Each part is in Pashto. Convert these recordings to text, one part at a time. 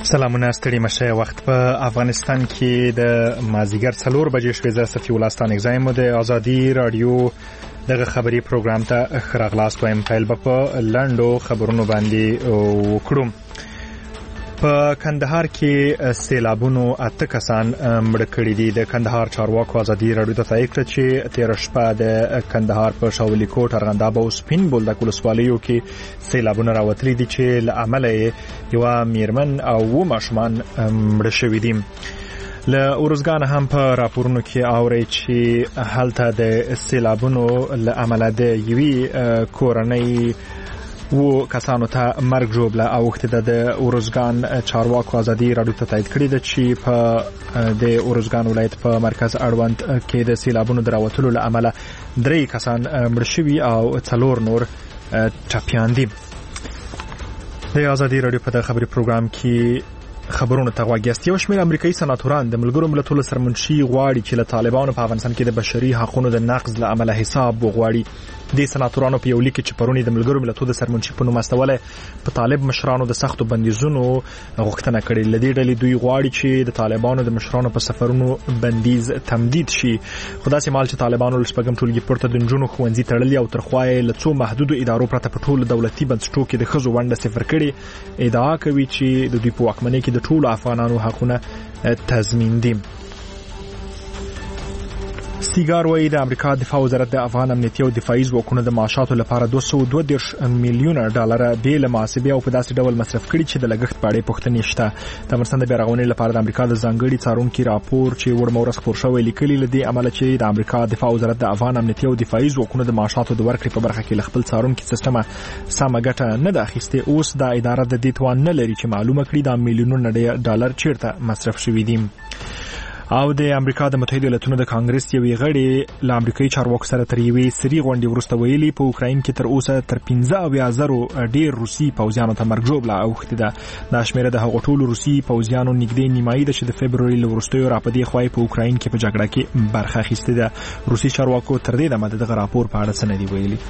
سلامونه ستړي مشه. وخت په افغانستان کې د مازیګر 4 بجې شوې. زه صفي الله ستانک زایم د ازادي رادیو دغه خبري پروګرام ته خراغلاست وایم. پیل په لندو خبرونو باندې وکړو. په کندهار کې سیلابونو 8 کسان مړ کړي دي. د کندهار چارواکو ازادي رادیو ته تایید کړ چې 13 شپه د کندهار په شاولی کوټ، ارغنداب او سپین بولدک ولسوالیو کې سیلابونه راوتلي دي چې له امله یو میرمن او ماشومان مړ شوي دي. له اورزګان هم په راپورونو کې اوري چې هلته د سیلابونو له امله د یوې کورنۍ و کسانو ته مرګ جوړه اوخته د اورزګان چارواکو ازادي رادیو ته تایید کړی ده چې په د اورزګان ولایت په مرکز اړوند کې د سیلابونو دراوتلو له امله 3 کسان مړ شوي او 4 نور ټپیان دي. د ازادي رادیو په خبري پروګرام کې خبرونه ته واګیست. یو شمېر امریکایي سناتوران د ملګرو ملتونو سرمنشي غواړي چې له طالبانو په افغانستان کې د بشري حقوقو د نقض له امله حساب وغواړي. د سناتورانو په یو لیک چې پرونی د ملګرو ملتونو د سرمنشي په نوم استوله په طالب مشرانو د سختو بندیزونو غوښتنه کړې. لدې ډلې دوی غواړي چې د طالبانو د مشرانو په سفرونو بندیز تمدید شي. خدا سي مال چې طالبانو لسپګم ټولګي پورته د جنونو خوندزي تړلې او ترخوای له څو محدودو ادارو پرته په ټولو دولتي بنسټونو کې د خزو ونده صفر کړي. ادعا کوي چې د دوی په واکمنۍ کې د ټولو افغانانو حقونه تضمین دي. سیګار وایي د امریکا دفاع وزارت د افغان امنیتي او دفاعي ځواکونو د معاشاتو لپاره 222 میلیون ډالر بیل محاسبه او په داسې ډول مصرف کړي چې د لګښت په اړه پوښتنې شته. د افغانستان د بیارغونې لپاره د امریکا د ځانګړي څارونکي راپور چې وړمورس خبر شوی لیکلي لدی عمل چې د امریکا دفاع وزارت د افغان امنیتي او دفاعي ځواکونو د معاشاتو د ورکړې په برخه کې خپل څارونکي سیستم سم ګټه نه ده اخیسته. اوس د اداره د دې توان نه لري چې معلومه کړي د میلیونونو ډالر چیرته مصرف شوی دي. او د امریکا د متحده ایالاتونو د کانګرس یوې غړي له امریکایي چارواکو سره تر یوې سری غونډې وروسته ویلي په اوکراین کې تر اوسه تر 15,000 ډیر روسي پوځیانو ته مرګ جوړه اوخته ده. دا شمیره د هغو ټولو روسي پوځیانو نږدې نیمایي ده چې د فبرवरी له وروستیو راپدې خوای په اوکراین کې په جګړه کې برخه اخیسته ده. روسي چارواکو تر دې دمه دغه راپور په اړه څه نه دی ویلي.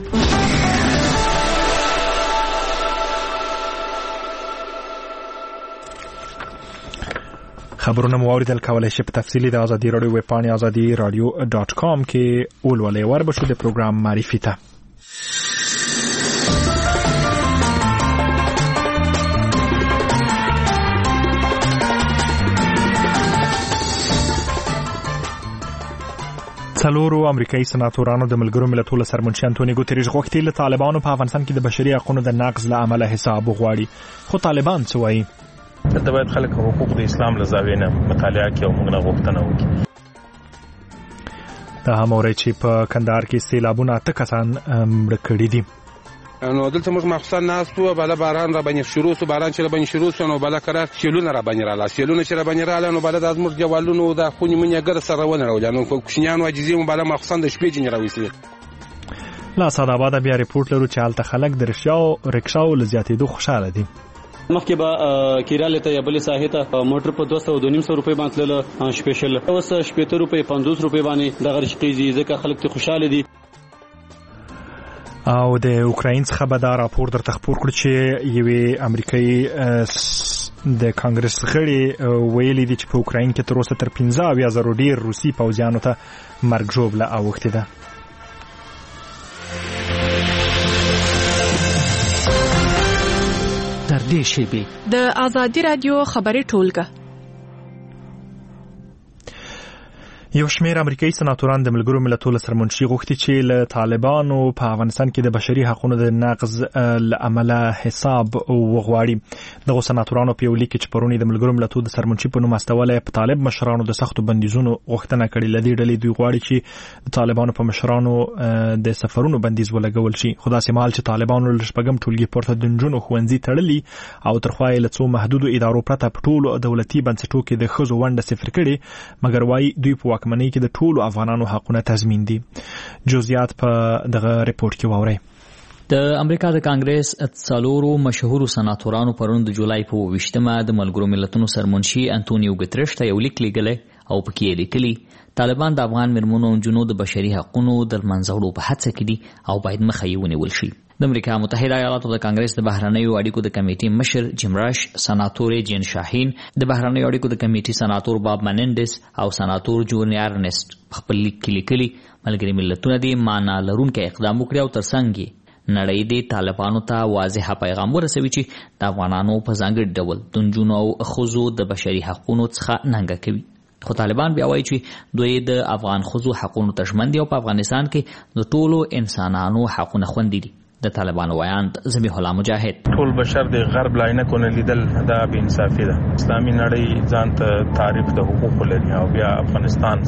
خبرونه موارد کولای شي په تفصیلی د ازادي رادیو ویب پاڼې azadiradio.com کې اولولې وربشو د پروګرام معرفي ته. څلورو امریکایي سناتورانو د ملګرو ملتونو سرمنشي انټونی ګوتریش غوښتي له طالبانو په افغانستان کې د بشري حقوقو د نقض له امله حساب وغواړي. خو طالبان څه وایي؟ د باید خلک حقوق د اسلام له زاویې نه مطالعه کوي او موږ نه غوښتنه وکړي. دا هم اوري چې په کندهار کې سیلابونه 8 کسان مړ کړي دي. نو دلته موږ مخصوصا ناستو بل باران را باندې شروع سو باران چې را باندې شروع سو نو بل قرار شیلونه را باندې رااله شیلونه چې را باندې رااله نو بل د ازمر جوالونو د خونی منیا ګر سره ونه راول نو کوښنیان واجزي مو بل مخصوصا د شپې جن راوېسي. لا ساده آباد بیا ریپورت لرو چې حالت خلک د رکشاو لزیاتېدو خوشاله دي. مخکې به کیراله ته یبل ساحه ته موټر په 200 روپۍ باندې له سپیشل اوس 70 روپۍ 50 روپۍ باندې د غرشقيزي ځکه خلک ته خوشاله دي. او د اوکراین څخه به دا راپور درته خبر کړ چې یوې امریکایي د کانګرس غړي ویلي دي چې په اوکراین کې تر اوسه تر 15,000 ډیر روسي پوځیانو ته مرګ جوړه اوخته ده. د ازادي رادیو خبري ټولګه. یو شمېر امریکایي سناتوران د ملګرو ملتونو سرمنشي غوښتي چې له طالبانو په افغانستان کې د بشري حقوقو د نقض له امله حساب وغواړي. دغه سناتورانو په یو لیک کې پرونی د ملګرو ملتونو د سرمنشي په نوم استوله په طالب مشرانو د سختو بندیزونو غوښتنه کړې. لدې ډلې دوی غواړي چې د طالبانو په مشرانو د سفرونو بندیز ولګول شي. خدا سي مال چې طالبانو لشپګم ټولګي پورته د جنونو خوندزي تړلې او ترخوای له څو محدودو ادارو پرته په ټولو دولتي بنسټونو کې د خزو ونده صفر کړي. مګر وايي دوی په واکمنۍ کې د ټولو افغانانو حقونه تضمین دي. جزئیات په دغه ریپورت کې واورئ. د امریکا د کانګرس څلورو مشهورو سناتورانو پرون د جولای په 20مه د ملګرو ملتونو سرمنشي انټونیو ګوتریش ته یو لیک لیږلی او پکې لیکلي طالبان د افغان میرمنو او نجونو د بشري حقوقو د منځوړو په هڅه کې دي او باید مخه یې ونیول شي. د امریکا متحده ایالاتو د کانګرس د بهرنیو اړیکو د کمیټې مشر جیم راش، سناتور جین شاهین، د بهرنیو اړیکو د کمیټې سناتور باب منندس او سناتور جون ارنست خپل لیک کې لیکلي ملګري ملتونه د معنا لرونکي اقدام وکړي او ترڅنګ یې نړۍ د طالبانو ته واضح پیغام ورسوي چې د افغانانو په ځانګړي ډول د نجونو او ښځو د بشري حقوقو څخه ننګه کوي. خو طالبان بیا وایي چې دوی د افغان ښځو حقوقو ته ژمن دي او په افغانستان کې د ټولو انسانانو حقونه خوندي دي. د طالبانو ویاند ذبیح الله مجاهد: ټول بشر د غرب لاینه کو نه لیدل دا به انصافي ده. اسلامي نړۍ ځان ته تعریف د حقوقو لري او بیا افغانستان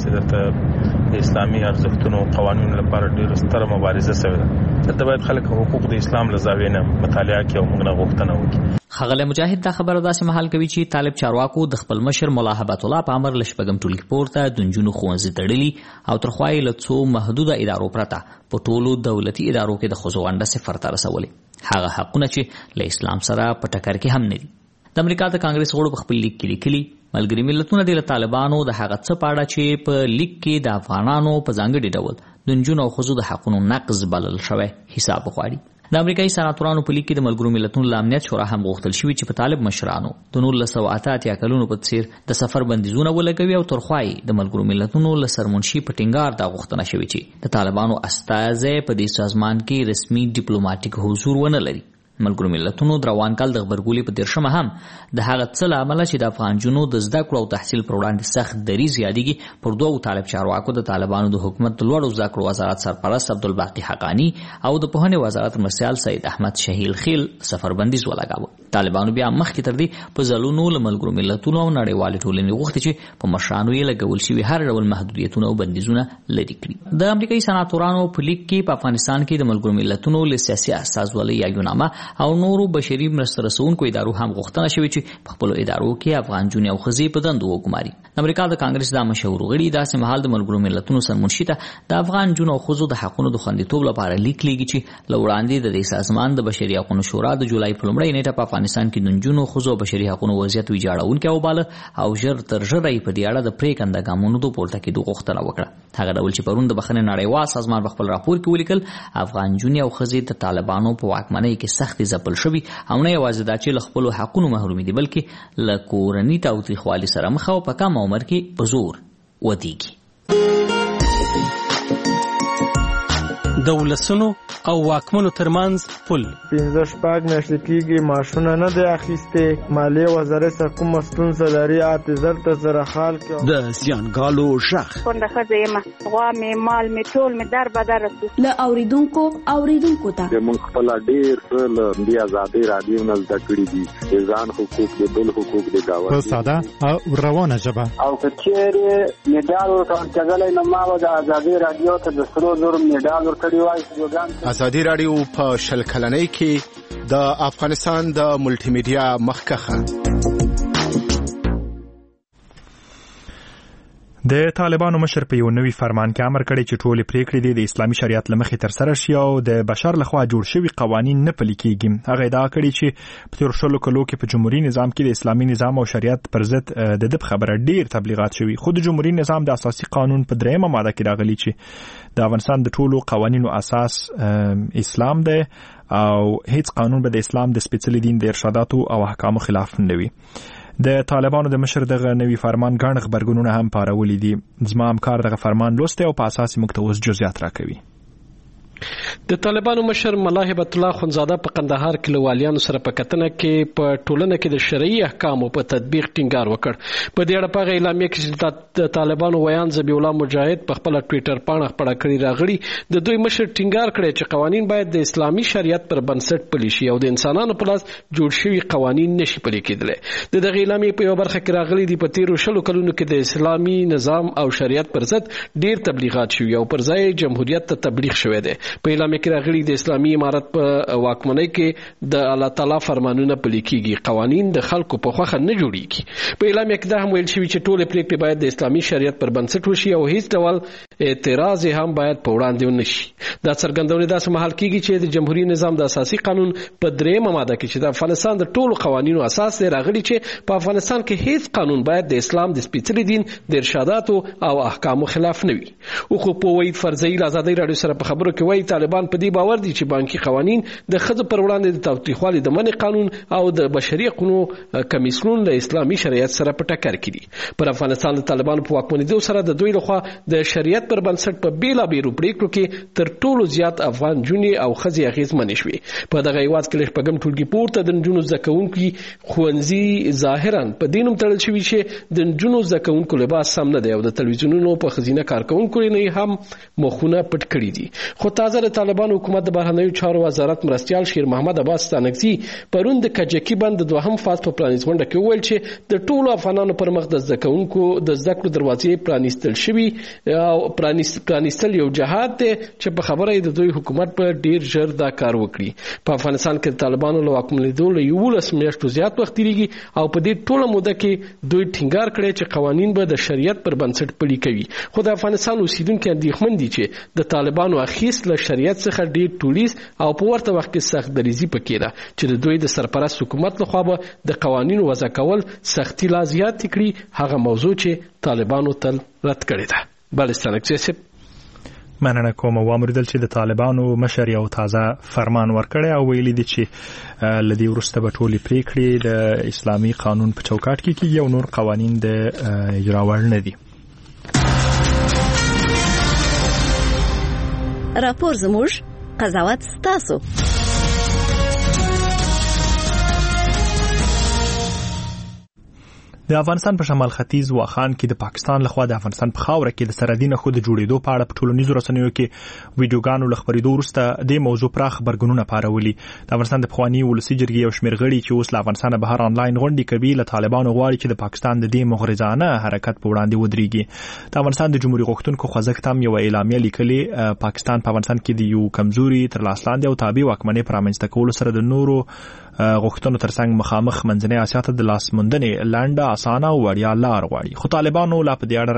چې د اسلامي ارزښتونو او قوانینو لپاره ډېر ستره مبارزه شوې ده. دلته باید خلک حقوق د اسلام له زاویې نه مطالعه کړي او موږ نه غوښتنه وکړي. ښاغلی مجاهد دا خبره داسې مهال کوي چې طالب چارواکو د خپل مشر ملا هبت الله په امر له شپږم ټولګي پورته د نجونو ښوونځي تړلي او تر خوا یې له څو محدوده ادارو پرته په ټولو دولتي ادارو کې د ښځو ونډه صفر ته رسولې. هغه حقونه چې له اسلام سره په ټکر کې هم نه دي. د امریکا د کانګرس غړو په خپل لیک کې لیکلي ملګري ملتونه د طالبانو د هغه څه په اړه چې په لیک کې د افغانانو په ځانګړي ډول د نجونو او ښځو د حقونو نقض بلل شوی حساب وغواړي. د امریکایي سناتورانو په لیک کې د ملګرو ملتونو له امنیت شورا هم غوښتل شوي چې په طالب مشرانو د 1988 کلونو په څیر د سفر بندیزونه ولګوي او تر خوا یې د ملګرو ملتونو له سرمنشي په ټینګار دا غوښتنه شوې چې د طالبانو استازی په دې سازمان کې رسمي ډیپلوماټیک حضور ونه لري. ملګرو ملتونو د روان کال د غبرګولي په 13 هم د هغه څه له امله چې د افغان جنو د زده کړو او تحصیل پر وړاندې سخت دریځ یادېږي پر دوو طالب چارواکو د طالبانو د حکومت د لوړو زده کړو وزارت سرپرست عبدالباقي حقانی او د پوهنې وزارت مرسیال سید احمد شهیل خیل سفر بندیز ولګاوه. طالبانو بیا مخکې تر دې په ځلونو له ملګرو ملتونو او نړیوالې ټولنې غوښتي چې په مشرانو یې لګول شوي هر ډول محدودیتونه او بندیزونه لرې کړي. د امریکایي سناتورانو په لیک کې په افغانستان کې د ملګرو ملتونو له سیاسي استازولۍ یاګونامه او نورو بشري مرسته رسونکو ادارو هم غوښتنه شوې چې په خپلو ادارو کې افغان جونې او ښځې په دندو وګماري. د امریکا د کانګرس د مشهور غړي داسې مهال د ملګرو ملتونو سرمنشي ته د افغان جونو او ښځو د حقونو د خوندیتوب لپاره لیک لیږي چې له وړاندې د دې سازمان د بشري حقونو شورا د جولای په لومړۍ نیټه په افغانستان کې د نجونو ښځو او بشري حقونو وضعیت ویجاړونکی وباله او ژر تر ژره یې په دې اړه د پرېکنده ګامونو د پورته کېدو غوښتنه وکړه. هغه ډول چې پرون د بخښنې نړیوال سازمان په خپل راپور کې ولیکل افغان جونې او ښځې د طالبانو په واکمنۍ کې سختې ځپل شوي او نه یوازې دا چې له خپلو حقونو محرومي دي بلکې له کورني تاوتریخوالي سره مخ او په کم عمر کې په زور ودیږي. د ولسونو او واکمنو ترمنځ پل 15 میاشتې کېږي معاشونه نه دی اخیستې. مالیې وزارت سره کومه ستونزه لري اعتذار ته زره خال کې د زیانګالو غږ کونډه ښځه یم غوا مې مال مې ټول مې در بدر رسي له اوریدونکو ته موږ خپل ډېر څه له دې ازادۍ رادیو نه زده کړي دي د ځان حقوق د بل حقوق د گاونډي په ساده او روانه ژبه او که چیرې میډال ورکول کېدلی نو ما به د ازادۍ رادیو ته د 3,000 میډال ورکړی وای. ازادي رادیو په 20 کلنۍ کې د افغانستان د ملټي میډیا مخکښه. د طالبانو مشر په یو نوي فرمان کې امر کړی چې ټولې پریکړې د اسلامي شریعت له مخې ترسره شي او د بشر لخوا جوړ شوي قوانین نه پلي کېږي. هغه ادعا کړې چې په تېرو 20 کلو کې په جمهوري نظام کې د اسلامي نظام او شریعت پر ضد د دې خبره ډېر تبلیغات شوي. خو د جمهوري نظام د اساسي قانون په 3 ماده کې راغلي چې د افغانستان د ټولو قوانینو اساس اسلام دی او هیڅ قانون به د اسلام د سپېڅلي دین د ارشاداتو او احکامو خلاف نه وي. د طالبانو د مشر دغه نوي فرمان ګڼ خبرګونونه هم پارولي دي. زما همکار دغه فرمان لوستی او په اساس موږ ته اوس جزئیات راکوي. د طالبانو مشر ملا هبت الله خونزاده په قندهار کې له والیانو سره په کتنه کې په ټولنه کې د شرعي احکامو په تطبیق ټینګار وکړ. په دې اړه په اعلامیه کې چې د طالبانو ویان ذبیح الله مجاهد په خپل ټوئیټر باندې خبره کړې راغلي د دوی مشر ټینګار کړی چې قوانین باید د اسلامي شریعت پر بنسټ پلي شي او د انسانانو په لاس جوړ شوي قوانین نشي پلي کېدلی. د دغه اعلامیه په یو برخه کې راغلي دي په تیرو 20 کلونو کې د اسلامي نظام او شریعت پر ضد ډیر تبلیغات شوي او پر ځای جمهوریت ته تبلیغ شوی دی. په اعلامیه کې راغلي د اسلامي امارت په واکمنۍ کې د الله تعالی فرمانونه پلي کېږي، قوانین د خلکو په خوښه نه جوړیږي. په اعلامیه کې دا هم ویل شوي چې ټولې پریکړې باید د اسلامي شریعت پر بنسټ وشي او هیڅ ډول اعتراض هم باید په وړاندې ونشي. دا څرګندونه داسې مهال کیږي چې د جمهوریت نظام د اساسي قانون په 3مه ماده کې چې د افغانستان د ټولو قوانینو اساس دی راغلي چې په افغانستان کې هیڅ قانون باید د اسلام د سپېڅلي دین د ارشاداتو او احکامو خلاف نه وي. خو په وحید فرزي ازادي رادیو سره په خبرو کې وایي طالبان په دې باور دي چې بانکي قوانین د ښځو پر وړاندې د تاوتریخوالي د منع قانون او د بشري حقوقو کمیسیون له اسلامي شریعت سره په ټکر کې دي. پر افغانستان د طالبانو په واکمنېدو سره د دوی لخوا د شریعت پر بنسټ په بیلابېلو پریکړو کې تر ټولو زیات افغان جونې او ښځې اغېزمنې شوې. په دغه هېواد کې له شپږم ټولګي پورته د نجونو زده کوونکي ښوونځي ظاهرا په دې نوم تړل شوي چې د نجونو زده کوونکو لباس سم نه دی او د تلویزیونونو په ښځینه کارکوونکو نه هم مخونه پټ کړي دي. خو تازه د طالبانو حکومت د بهرنیو چارو وزارت مرستیال شیر محمد عباس ستانکزي پرون د کجکي بند د دوهم فاز په پرانیز غونډه کې وویل چې د ټولو افغانانو پر مخ د زده کوونکو د زده کړو دروازې پرانیستل شوي او پرانیستل یو جهاد دی چې په خبره د دوی حکومت په ډیر ژر دا کار وکړي. په افغانستان کې د طالبانو له واکمنېدو له 11 میاشتو زیات وخت تېرېږي او په دې ټوله موده کې دوی ټینګار کړی چې قوانین به د شریعت پر بنسټ پلي کوي. خو د افغانستان اوسیدونکي اندېښمن دي چې د طالبانو اخیست له شریعت څخه ډیر ټولیز او په ورته وخت کې سخت دریزي پکې ده چې د دوی د سرپرست حکومت لخوا به د قوانینو وضع کول سختي لا زیات کړي، هغه موضوع چې طالبانو تل رد کړې ده. بلستانکزي مننه کوم. وامریدل چې د طالبانو مشر یو تازه فرمان ورکړی او ویلي دي چې لدی ورسته به ټولې پریکړې د اسلامي قانون په چوکاټ کې کیږي او نور قوانین د اجرا وړ نه دي. راپور زموږ، قضاوت ستاسو. د افغانستان په شمال ختیځ واخان کې د پاکستان لخوا د افغانستان په خاوره کې د سرحدي نښتو د جوړېدو په اړه په ټولنیزو رسنیو کې ویډیوګانو له خپرېدو وروسته د موضوع پراخ خبرګونونه پارولي. د افغانستان د پخواني ولسي جرګې یو شمېر غړي چې اوس له افغانستانه بهر آنلاین غونډې کوي له طالبانو غواړي چې د پاکستان د دې مغرضانه حرکت په وړاندې ودرېږي. د افغانستان د جمهوریت غوښتونکو خوځښت هم یو اعلامیه لیکلې پاکستان په افغانستان کې د یو کمزوري تر لاس لاندې او تابع واکمنۍ پر رامنځته کولو سره د نورو غوښتنو ترڅنګ مخامخ منځنۍ اسیا ته د لاس موندنې لنډه اسانه او وړیا لار غواړي. خو طالبانو لا په دې اړه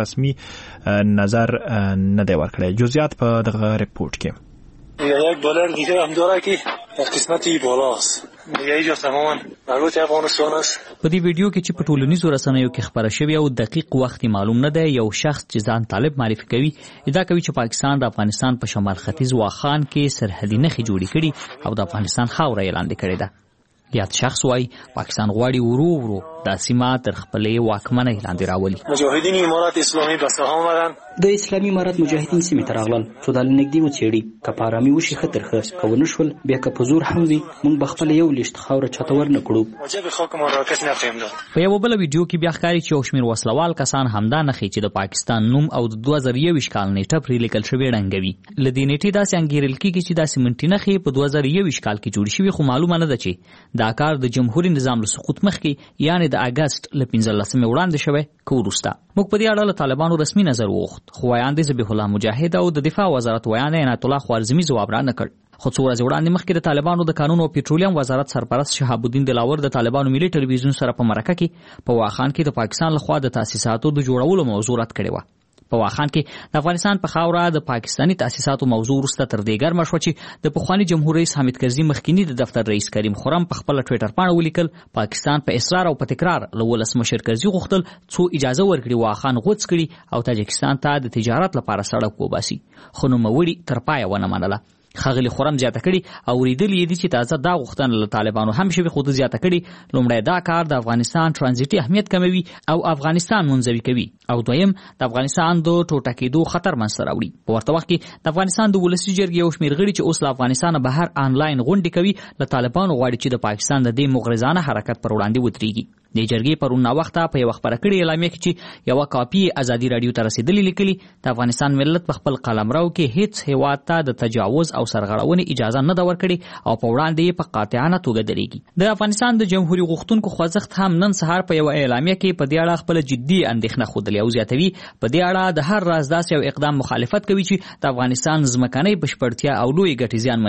رسمي نظر نه دی ورکړی. جزئیات په دغه ریپورت کې. $1 دیگه هم داره که در قسمت بالاست. دیگه اینجا تماما مربوط افغانستان است. په دې ویډیو کې چې په ټولنیزو رسنیو کې خبره شوې او دقیق وخت معلوم نه دی، یو شخص چې ځان طالب معرفي کوي ادعا کوي چې پاکستان د افغانستان په شمال ختیځ واخان کې سرحدي نښې جوړې کړي او د افغانستان خاوره یې لاندې کړې ده. یاد شخص وای پاکستان غواړي ورو د سیمه تر خپلې واکمنۍ لاندې راولي. مجاهدین امارات اسلامي به ساحه آمدن. د اسلامي امارات مجاهدین سیمې ته راغلل چې د نږدې وڅېړي که په ارامي وشي ښه ترخه که ونه شول بیا که په زور هم وي موږ به خپله یو لیشت خاوره چاته ور نه کړو. وجب خاک ما را کس نخواهیم داد. په یوه بله ویډیو کې بیا ښکاري چې یو شمېر وسلوال کسان همدا نښې چې د پاکستان نوم او د 2021 کال نیټه پرې لیکل شوې ړنګوي. له دې نیټې داسې انګېرل کېږي چې دا سیمنټي نښې په 2021 کال کې جوړې شوې، خو معلومه نه ده چې دا کار د جمهوري نظام له سقوط مخکې یعنې د اګست له 15 وړاندې شوی که وروسته. موږ په دې اړه له طالبانو رسمي نظر وغوښت، خو ویاند ذبیح الله مجاهد او د دفاع وزارت ویاند عنایت الله خوارزمي ځواب را نه کړ. خو څو ورځې وړاندې مخکې د طالبانو د قانون او پېټرولیم وزارت سرپرست شهاب الدین دلاور د طالبانو ملي ټلویزیون سره په مرکه کې په واخان کې د پاکستان لخوا د تاسیساتو د جوړولو موضوع رد کړې وه. په واخان کې د افغانستان په خاوره د پاکستاني تاسیساتو موضوع وروسته تر دې ګرمه شوه چې د پخواني جمهور رئیس حامد کرزي مخکیني د دفتر رئیس کریم خرم په خپله ټویټر پاڼه ولیکل پاکستان په اصرار او په تکرار له ولسمشر کرزي غوښتل څو اجازه ورکړي واخان غوڅ کړي او تاجکستان ته د تجارت لپاره سړک وباسي، خو نوموړي تر پایه ونه منله. ښاغلي خرم زیاته کړي او اورېدلي یې دي چې تازه دا غوښتنه له طالبانو هم شوې، خو ده زیاته کړي لومړی دا کار د افغانستان ترانزیټي اهمیت کموي او افغانستان منزوي کوي، او دویم د افغانستان د ټوټه کېدو خطر منځته راوړي. په ورته وخت کې د افغانستان د ولسي جرګې یو شمېر غړي چې اوس له افغانستانه بهر آنلاین غونډې کوي له طالبانو غواړي چې د پاکستان د دې مغرضانه حرکت پر وړاندې ودرېږي. د جرګې پرون ناوخته په یوه خپره کړې اعلامیه کې چې یوه کاپي ازادي راډیو ته رسېدلې لیکلي د افغانستان ملت په خپل قلمرو کې هیڅ هېواد ته د تجاوز او سرغړونې اجازه نه ده ورکړې او په وړاندې یې په قاطعانه توګه درېږي. د افغانستان د جمهوري غوښتونکو خوځښت هم نن سهار په یوه اعلامیه کې په دې اړه خپله جدي اندېښنه ښودلې او زیاتوي په دې اړه د هر راز داسې یو اقدام مخالفت کوي چې د افغانستان ځمکنۍ بشپړتیا او لویې ګټې زیانمنوي.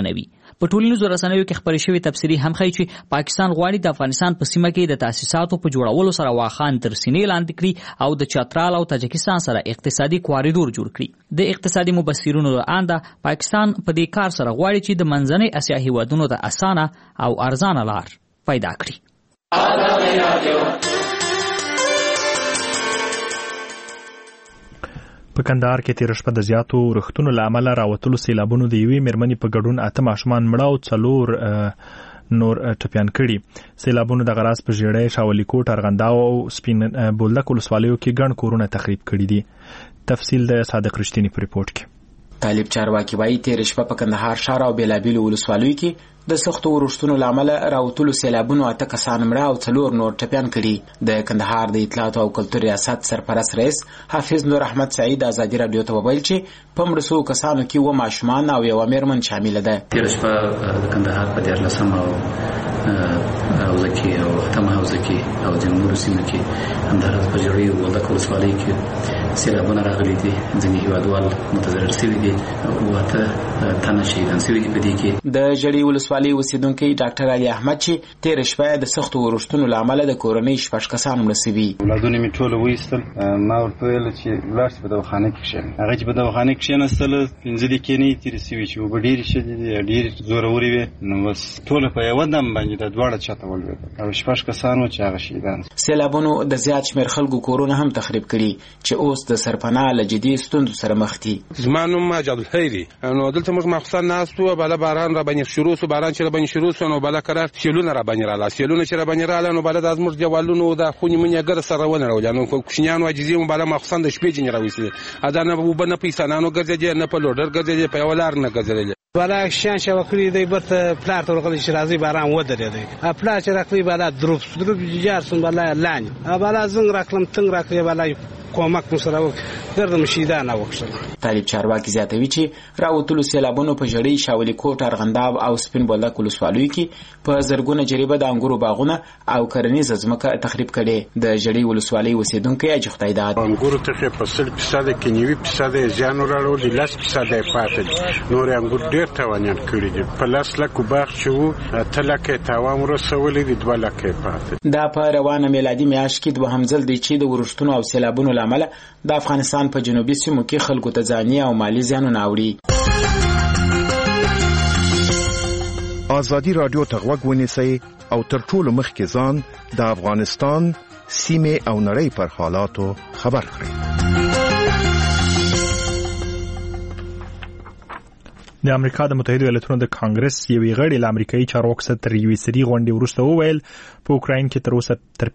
په ټولنیزو رسنیو کې خبرې شوې تفسیري هم ښیي چې پاکستان غواړي د افغانستان په سیمه کې د تاسیساتو په جوړولو سره واخان تر سینې لاندې کړي او د چترال او تاجکستان سره اقتصادي کوریډور جوړ کړي. د اقتصادي مبصرینو له انده پاکستان په دې کار سره غواړي چې د منځنۍ اسیا هیوادونو ته اسانه او ارزانه لار پیدا کړي. په کندهار کې تیر شپه د زیاتو رختونو لامل راوتلو سیلابونو د یوې مېرمنې په ګډون 8 ماشومان مړه او 4 نور ټپيان کړي. سیلابونو د غراس په ژړې شاولي کوټ ارغنداو او سپین بولدک ولسوالیو کې ګڼ کورونه تخریب کړي دي. تفصیل د صادق رښتینی په ریپورت کې. طالب چارواکي وايي تیر شپه په کندهار ښار او بیلابیلو ولسوالیو کې د سختو ورښتونو لامل راوتلو سیلابونو 8 کسان مړه او 4 نور ټپيان کړي. د کندهار د اطلاعات او کلتور ریاست سرپرست رئیس حافظ نور احمد سعید ازادي رادیو ته وویل چې په مړه شوو کسانو کې و ماشومان او یو مېرمن شامل ده. تیر شپه د کندهار په 14 او زکی او تمه او زکی او د نورو سیمو کې همدارس په جوړي ولدک ولسوالۍ کې سیلابونه راغلي دي. ځینې هیوادوال متضرر شوي دي او واته تنه شهیدان شوي دي. په دې کې د جړي ولسوالۍ اوسیدونکي ډاکټر علي احمد چې تیر شپه د سختو ورښتونو لامل د کورنۍ 6 کسان مړه شوي. ولادونه می ټول وېستل. ما ورته ویل چې لاس په دواخانه کې شي. هغه چې په دواخانه کې نستل 15 دقیقې نه تیر شوي چې وبډیر شدي ډیر زور اوري وي. نو بس ټول په یو دم باندې د دواړه چاته ولوي او 6 کسانو چې هغه شهیدان. سیلابونو د زیات شمیر خلکو کورونه هم تخریب کړي چې اوس د سرپناه له جدي ستونزو سره مخ دي. زمانو ماجد الخيري نو دلته موږ مخصوصا ناستو بل باران را باندې شروع سو باران چې را باندې شروع سو نو بل قرار شیلونه را باندې رااله شیلونه چې را باندې رااله نو بل د ازمر دیوالونو د خونی منیا ګر سره ونه راول نو کوښنیان واجزي مو بل مخصوصا د شپې جن راوسی ادا نه وبنه پیسې نه ګرځي نه په لوډر ګرځي په ولار نه ګرځي بالا شان شوکړي دی برته پلار ته ورغلی شرازي باران ودرې دی خپل چې راکړي بالا دروب جار سن بالا لانی بالا زنګ راکلم تنګ راکړي بالا کومک مسره درد مشیدانه وکړه. طالب چارواکي زیاتوي چې راوتلو سیلابونو په جړی شاولي کوټ ارغنداب او سپین بولدک ولسوالیو کې په زرګونه جریبه د انګورو باغونه او کرنیزه ځمکه تخریب کړي. د جړی ولسوالۍ اوسیدونکو اج خدایداد انګورو ته په 100% کې 90% زیان راوړل 10% پاتې نور انګور ډیر توانیان کړي دي. په لاس لکه باغ شو تلکه تاوان رسولې دي 2 لکه پاتې. دا په روانه میلادي میاشت کې دوه همزل دي چې د ورښتونو او سیلابونو لامل د افغانستان په جنوبي سیمو کې خلکو ته ځاني او مالی زیانونه اوري. ازادي رادیو ته غوږ ونیسئ او تر ټولو مخکې ځان د افغانستان سیمه او نړۍ پر حالاتو خبر کړئ. د امریکا د متحده ایالاتونو د کانګرس یوې غړي له امریکایي چارواکو سره تر یوې سری غونډې وروسته وویل په اوکراین کې تر اوسه تر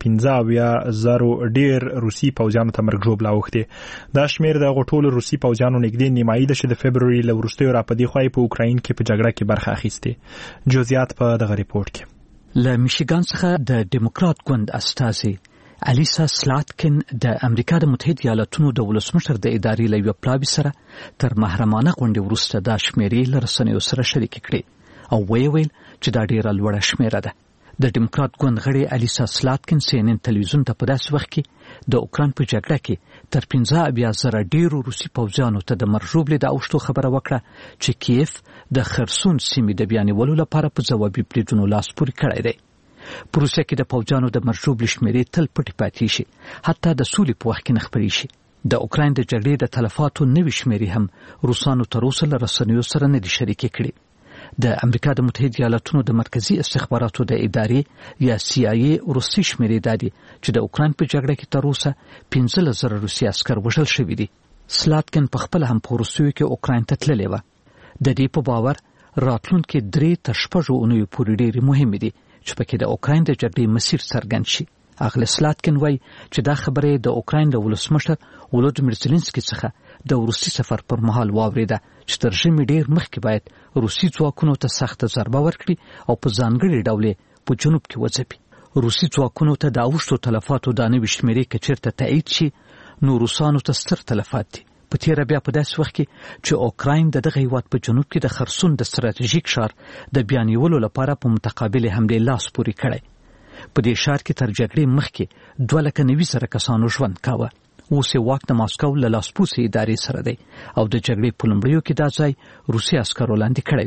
15,000 ډیر روسي پوځیانو ته مرګ ژوبله اوښتې. دا شمیر د غټولو روسي پوځیانو نږدې نیمایي ده چې د فبروري له وروستیو راپدې خوای په اوکراین کې په جګړه کې برخه اخیستې. جزئیات په دغه ریپورت کې. له میشیګان څخه د ډیموکرات ګوند استازي الیسا سلاتکن د امریکا د متحده ایالاتونو د ولسمشر د ادارې له یو پلاوي سره تر محرمانه غونډې وروسته دا شمیرې له رسنیو سره شریک کړي او ویل چې دا ډیره لوړه شمیره ده. د ډیموکرات ګوند غړي الیسا سلاتکن CNN تلویزیون ته په داسې وخت کې د اوکراین په جګړه کې تر 15,000 ډیرو روسي پوځیانو ته د مرژوبلې د اوښتو خبره وکړه چې کیف د خرسون سیمې د بیانولو لپاره په ځوابي بریدونو لاس پورې کړی دی. په روسیه کې د پوځیانو د مرژوبلې شمیرې تل پټې پاتې شي حتی د سولې په وخت کې نه خپرې شي. د اوکراین د جګړې د تلفاتو نوې شمیرې هم روسانو تر اوسه له رسنیو سره نه دي شریکې کړي. د امریکا د متحده ایالاتونو د مرکزی استخباراتو د ادارې یا CIA روسي شمیرې دادي چې د اوکراین په جګړه کې تر اوسه 15,000 روسي عسكر وژل شوي دي. سلاتکن په خپل هم په روسیو کې اوکراین ته تللی و. د دې په باور راتلونکي 3 تر 6 اونیو پورې ډېرې مهمې دي چې پکې د اوکراین د جګړې مسیر څرګند شي. اغلی سلاتکن وایي چې دا خبره د اوکراین د ولسمشر ولودیمیر زيلنسکي څخه د روسي سفر پر مهال واوریده چې تر ژمي ډیر مخکې باید روسي ځواکونو ته سخت ضربه ورکړي او په ځانګړي ډول په جنوب کې وځپي. روسي ځواکونو ته د اوښتو تلفاتو د نوې شمیرې کچیرته تایید شي نو روسانو ته ستر تلفات دي. په تیر بیا په داسې وخت کې چې اوکراین دغه هیواد په جنوب کې د خرسون د ستراتیژیک ښار د بیانولو لپاره په متقابل حمله لاس پورې کړی. په دې ښار کې تر جګړې مخکې 290,000 کسانو ژوند کاوه. اوس یې واک د ماسکو له لاسپوڅې ادارې سره دی او د جګړې په لومړیو کې دا ځای روسي عسکرو لاندې کړی و.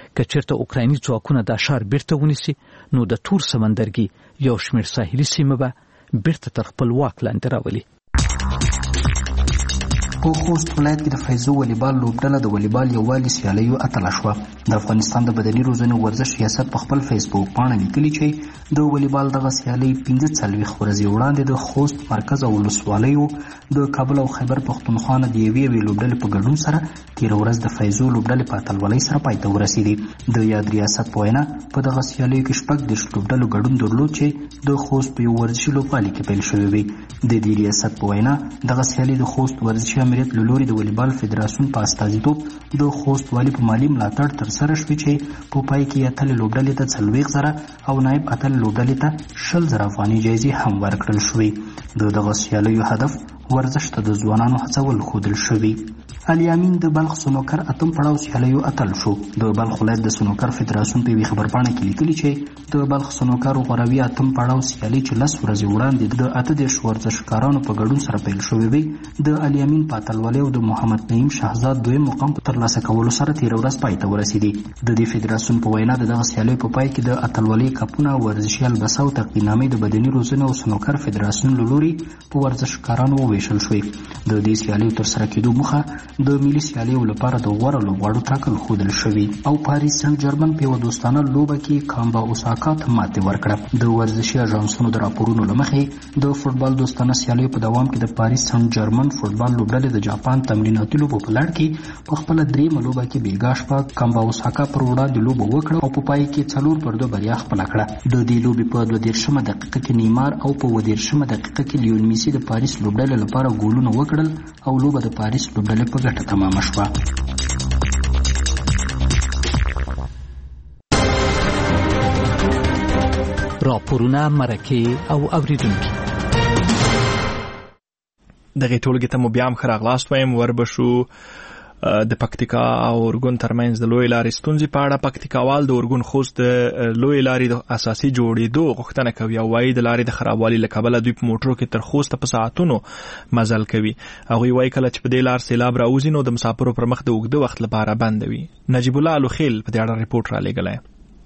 که چېرته اوکرایني ځواکونه دا ښار بیرته ونیسي نو د تور سمندرګي یو شمېر ساحلي سیمه به بیرته تر خپل واک لاندې راولي. په خوست ولایت کې د فیضو والیبال لوبډله د والیبال یووالي سیالیو اتله شوه. د افغانستان د بدني روزنې ورزش ریاست په خپل فیسبوک پاڼه لیکلي چې د والیبال دغه سیالۍ 45 ورځې وړاندې د خوست مرکز او ولسوالیو د کابل او خیبر پښتونخوا نه د یوې لوبډلې په ګډون سره تېره ورځ د فیضو لوبډلې په اتلولۍ سره پای ته ورسېدې. د یاد ریاست په وینا په دغه سیالیو کې 16 لوبډلو ګډون درلود چې د خوست په یو ورزشي لوبغالي کې پیل شوې وې. د دې ریاست په وینا دغه سیالۍ د خوست ورزشي امریت له لوري د والیبال فدراسیون په استازیتوب د خوست والي په مالي ملاتړ ترسره شوې چې په پای کې اتلې لوبډلې ته 40,000 او نایب اتلې لوبډلې ته 20,000 افغاني جایزې هم ورکړل شوې. دغه سیالیو هدف ورزش ته د ځوانانو هڅول ښودل شوي. الیامین د بلخ سنوکر اتم پړاو سیالیو اتل شو. د بلخ ولایت د سنوکر فدراسیون په یوې خبرپاڼه کې لیکلي چې د بلخ سنوکر غوروي اتم پړاو سیالي چې 10 ورځې وړاندې د 18 ورزشکارانو په ګډون سره پیل شوې وي د الیامین په اتلولۍ او د محمد نعیم شهزاد دویم مقام په ترلاسه کولو سره تېره ورځ پای ته ورسېدې. د دې فدراسیون په وینا د دغه سیالیو په پای کې د اتلولۍ کپونه ورزشي البسه او تقدیرنامې د بدني روزنې او سنوکر فدراسیون له لوري په ورزشکارانو وویشل شوې. د دې سیالیو ترسره کېدو موخه د ملي سیالیو لپاره د غوره لوبغاړو ټاکل ښودل شوي. او پاریس سن جرمن په یوه دوستانه لوبه کې کامبا اوساکا ته ماتې ورکړه. د ورزشي اژانسونو د راپورونو له مخې د فوټبال دوستانه سیالیو په دوام کې د پاریس سن جرمن فوټبال لوبډلې د جاپان تمریناتي لوبو په لړ کې په خپله درېیمه لوبه کې بېګا شپه کامبا اوساکا پر وړاندې لوبه وکړه او په پای کې 4-2 بریا خپله کړه. د دې لوبې په 22 دقیقه کې نیمار او په 30 دقیقه کې لیون میسي د پاریس لوبډلې لپاره ګولونه وکړل او لوبه د پاریس لوبډلې په ګټه تمامه شوه. راپورونه، مرکې او اوریدونکي دغه ټولګي ته مو بیا هم ښه راغلاست وایم. وربشو د پکتیکا او اورګون ترمنځ د لوی لارې ستونزې په اړه پکتیکاوال د اورګون خوست د لوی لارې د اساسي جوړېدو غوښتنه کوي او وایي د لارې د خرابوالي له کبله دوی په موټرو کې تر خوسته په ساعتونو مزل کوي. هغوی وایي کله چې په دې لار سیلاب راوځي نو د مسافرو پر مخ د اوږده وخت لپاره بند وي. نجیب الله الوخیل په دې اړه ریپورټ را لېږلی.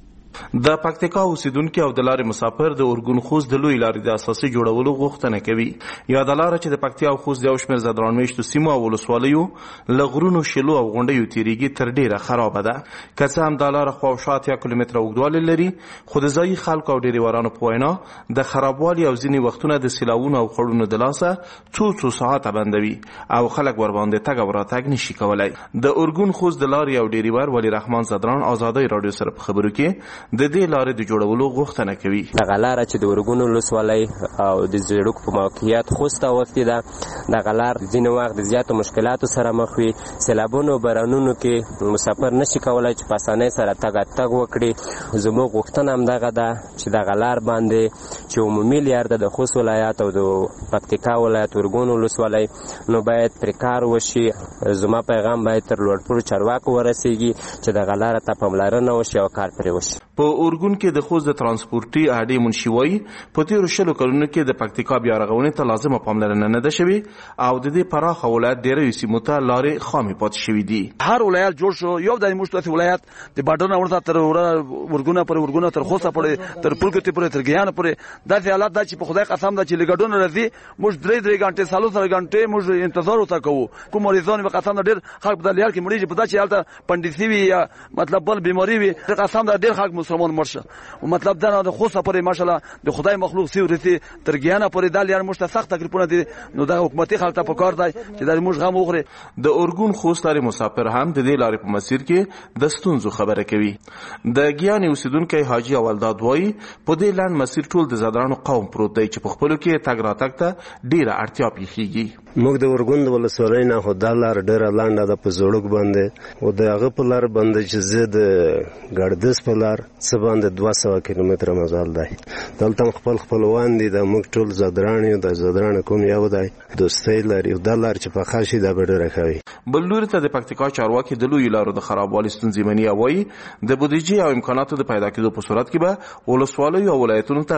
د پکتیکا اوسیدونکو او د لارې مسافر د اورګون خوست د لوی لارې د اساسي جوړولو غوښتنه کوي. یاده لاره چې د پکتیا او خوست د یو شمېر زدران میشتو سیمو او ولسوالیو له غرونو، شیلو او غونډیو تیریږي تر ډیره خرابه ده. که څه هم دا لاره خواوشا 8 کیلومتره اوږدوالی لري خو د ځایي خلکو او ډیریوارانو په وینا د خرابوالي او ځینې وختونه د سیلاوونو او خړونو د لاسه څو ساعته بندوي او خلک ورباندې تګ او راتګ نشي کولی. د اورګون خوست د لارې او ډیریوار ولی رحمان زدران آزادۍ راډیو سره په خبرو کې د دې لارې د جوړولو غوښتنه کوي. دغه لاره چې د اورګون ولسوالۍ او د زیړوک په موقعیت خوست وختي ده، دغه لار ځینې وخت د زیاتو مشکلاتو سره مخ وي. سیلابونو بارانونو کې مسافر نشي کولی چې په اسانۍ سره تګ وکړي. زموږ غوښتنه همدغه ده چې دغه لار باندې چې عمومي لار ده د خوست ولایت او د پکتیکا ولایت اورګون ولسوالۍ نو باید پرې کار وشي. زما پیغام باید تر لوړپوړو چارواکو ورسیږي چې دغه لاره ته پاملرنه وشي او کار پرې وشي. په اورګون کې د خوست د ترانسپورتي اډې منشي وایي په تېرو 20 کلونو کې د پکتیکا بیا رغونې ته لازمه پاملرنه نه ده شوې او د دې پراخه ولایت ډېرو سیمو ته لارې خامې پاتې شوي دي. هر ولایت جوړ شو، یو د موږ داسې ولایت د باډر نه ورته تر اورګونه پورې، اورګونه تر خوسته پورې، تر پلکتې پورې، تر ګیان پورې داسې حالات ده چې په خدای قسم ده چې لګډونه راځي موږ 3 غنټې 3 غنټې موږ انتظار وته کوو. کوم مریضان په قسم ده ډېر خلک په دلیال کې مړي په داسې حالت پندسي وي یا مطلب بل بیماری وي قسم ده ډېر خلک مسلمان مرشه. مطلب دا د خوسته پورې ماشاءالله د خدای مخلوق سی ورته تر ګیانه پورې دال یار مشته سخت تکلیفونه دي نو د حکومتي خلک ته پکار دی چې د موږ غم وخوري. د اورګون خوست لارې مسافر هم د دې لارې په مسیر کې د ستونزو خبره کوي. د ګیان اوسیدونکو حاجی اولداد وایي په دې لاند مسیر ټول د زدرانو قوم پروت دی چې په خپلو کې تګ راتګ ته ډیره اړتیا پیښیږي. موږ د اورګون د ولسوالۍ نه خو دا لار ډیره لانډه ده په زوړک باندې او د هغه په لار باندې چې زه د ګردس په لار څه باندې 200 کیلومتره مزل دی. دلته خپل خپلوان دي د موږ ټول زدران یو د زدران کوم یو دی دوستۍ لري دا لار چې په خاصي د ډیره کوي. بل لوري ته د پکتیکا چارواکي د لوی لارو د خرابوالي ستونزې مني وایي د بودیجې او امکاناتو د پیدا کېدو په صورت کې به ولسوالیو او ولایتونو ته غځېدلې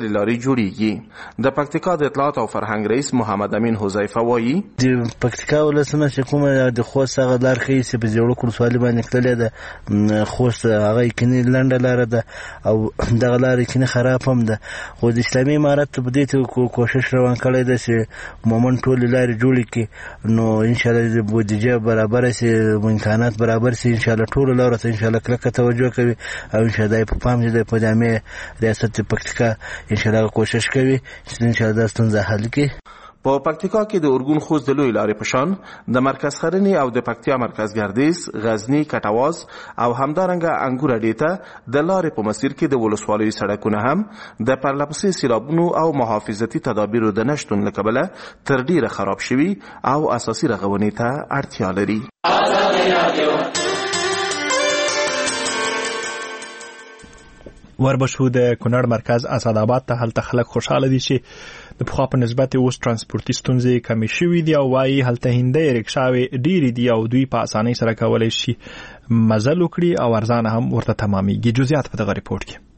بیلابیلې لارې جوړیږي. د پکتیکا د اطلاعات او فرهنګ رئیس محمد امین حذیفه وایي د پکتیکا ولسمه چې کومه د خوست هغه لار ښیي چې په زیړو ولسوالۍ باندې تللې ده. خوست هغه یقیني لنډه لاره ده او دغه لار یقیني خراب هم ده، خو د اسلامي امارت په دې کوشش روان کړی ده چې عموما ټولې لارې جوړې کړي، نو انشاءالله د بودیجه برابره شي، امکانات برابر شي، انشاءالله ټولو لارو ته انشاءالله کلکه توجه کوي او انشاءالله په پام چې د پدامې ریاست پکتیکا انشاءالله کوشش کوي چې انشاءالله دا ستونزه حل کړي. په پکتیکا کې د ارګون خوست د لوی لارې په شان د مرکز خرنی او د پکتیا مرکز ګردیز، غزنی، کټواز او همدارنګه انګور اډې ته د لارې په مسیر کې د ولسوالیو سړکونه هم د پرلپسې سیلابونو او محافظتي تدابیرو د نشتون له کبله تر ډیره خراب شوي او اساسي رغونې ته اړتیا لري. وربشو د کونړ مرکز اسداباد ته هلته خلک خوشاله دي چې د پخوا په نسبت اوس ترانسپورتي ستونزې کمې شوي دي او وايي هلته هندۍ رکشاوې ډېرې دي او دوی په اسانۍ سره کولی شي مزل وکړي او ارزانه هم ورته تمامېږي. جزئیات په دغه ریپورټ کې.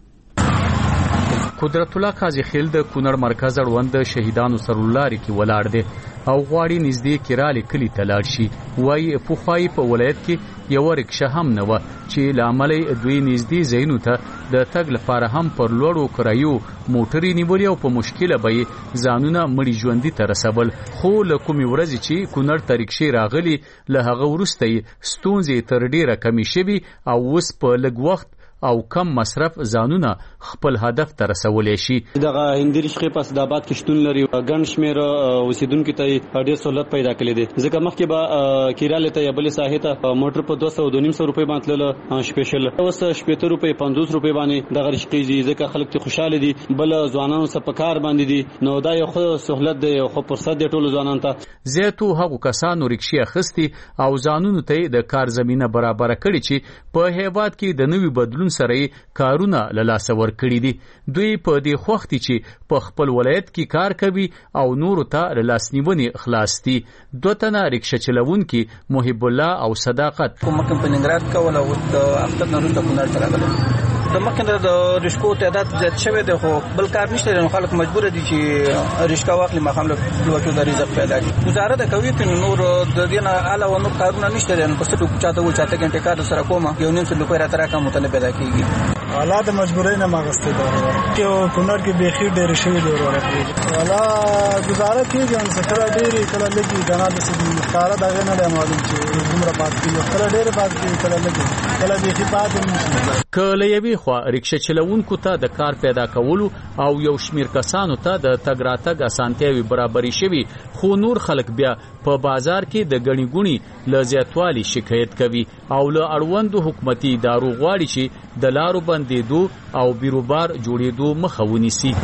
قدرت الله قاضي خیل د کونړ مرکز اړوند شهیدانو سرلاري کې ولاړ دی او غواړي نږدې کراله کلی ته لاړ شي. وایي پخوای په ولایت کې یو رکشه هم نه و چې لامل دوی نږدې ځایونو ته د تګ لپاره هم پر لوړو کرایو موټرې نیولې او په مشکله به ځانونه مړي ژوندي ته رسول. خو له کومې ورځې چې کونړ ته رکشې راغلي له هغه وروسته ستونزې تر ډیره کمې شوي او اوس په لږ وخت او کم مصرف ځانونه خپل هدف ته رسولای شي. دغه هندي رشقې په اسداباد کې شتون لري، ګڼ شمېر اوسیدونکو ته ډېر سہولت پیدا کړی دی. ځکه مخکې به کیراله ته یا بلې ساحې ته موټر په 200-250 روپۍ باندې تلله سپیشل، اوس 70 روپۍ 50 روپۍ باندې دغه رشقې دي. ځکه خلک ته خوشاله دي، بل ځوانانو سره په کار باندې دي، نو دا یو خو سہولت دی، خو فرصت دی ټولو ځوانانو ته. زیاتو هغو کسانو رکشې اخیستي او ځانونو ته د کار زمینه برابر کړي چې په هیواد کې د نوي بدلون سره کارونه له لاسه ورکړي دي. دوی په دې خوښتي چې په خپل ولایت کې کار کوي او نورو ته له لاسنیونې خلاص دي. دوه تنه رکشه چلونکي محب الله او صداقت کوم په ننګرهار کې ولا د اختر نورو ته کونړ ته راغلي. د مخکنه د رشقو تعداد زیات شوی دی، خو بل کار نشته، نو خلک مجبور دي چې رشقه واخلي مخام له لوټو د رزق پیدا کړي. گزاره د کوي چې نور د دینه علاوه نور کارونه نشته، نو په څه چاته و چاته کې کار سره کومه یو نیم څه روپۍ را تر کوم ته پیدا کیږي. حالات مجبورۍ نه ماغسته دي چې کونړ کې بيخي ډېر شوی دی ورته والا گزاره کیږي ان ستره ډېری کله لګي دنا د سې کار دغه نه معلوم چې عمر پات کیږي، کله ډېر پات کیږي، کله لګي، کله بيخي پات نه. کله یوې خوا رکشه چلونکو ته د کار پیدا کولو او یو شمیر کسانو ته د تګ راتګ اسانتیاوي برابرې شوي، خو نور خلک بیا په بازار کې د غني ګونی له زیاتوالي شکایت کوي او له اړوندو حکومتي ادارو غواړي چې د لارو بندېدو او بیروبار جوړېدو مخه ونیسي.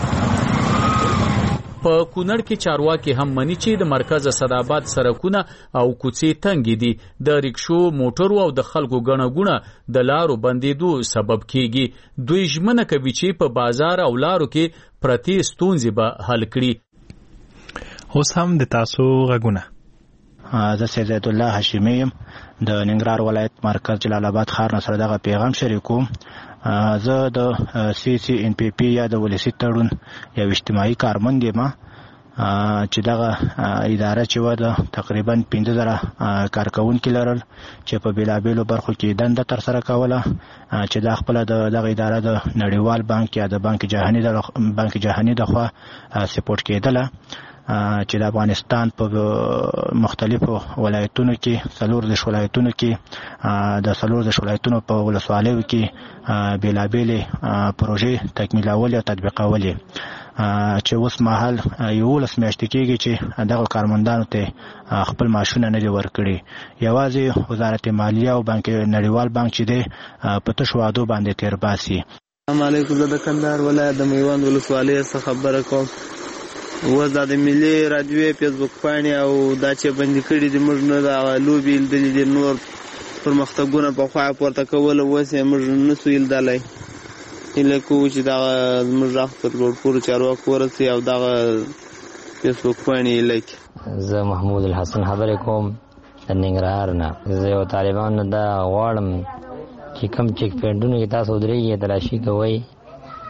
په کونړ کې چارواکي هم مني چې د مرکز اسداباد سرکونه او کوڅې تنګې دي، د رکشو، موټرو او د خلکو ګڼه ګوڼه د لارو بندېدو سبب کیږي. دوی ژمنه کوي چې په بازار او لارو کې پرتې ستونزې به حل کړي. اوس هم د تاسو غږونه. زه سید زید الله هاشمي یم د ننګرهار ولایت مرکز جلال آباد ښار نه سره دغه پیغام شریکوم. زه د سی سی ان پی پی یا د ولسی تړون یو اجتماعي کارمند یم چې دغه اداره چې و د تقریبا 15000 کارکونکي لرل چې په بیلابیلو برخو کې دنده تر سره کوله، چې د خپل دغه اداره د نړیوال بانک یا د بانک جهاني د خوا سپورټ کېدله، چې د افغانستان په مختلفو ولایتونو کې 14 ولایتونو کې د 14 ولایتونو په ولسوالیو کې بیلابیلې پروژې تکمیلول او تطبیقول، چې اوس مهال 11 میاشتې کېږي چې دغه کارمندانو ته خپل معاشونه نه دي ورکړي. یوازې وزارت مالیه او بانک نړیوال بانک چې دی په تشو وعدو باندې تیر باسي. السلام علیکم، زه د کندهار ولایت د میوند ولسوالۍ څخه خبره کوم. وز د ملي رادیو فیسبوک پاڼې او دا چې بندي کړي دي، موږ نه د لوبي لیدلې دي، نور پرمختګونه په خوا پورته کول اوس یې موږ نسو لیدلی. هیله کوو چې دغه زموږ غږ تر لوړپوړو چارواکو ورسي او دغه فیسبوک پاڼې یې لکي. زه محمود الحسن خبرې کوم د ننګرهار نه. زه یو طالبان نه دا غواړم چې کوم چیک پوینټونو کې تاسو درېږئ تلاشي کوئ،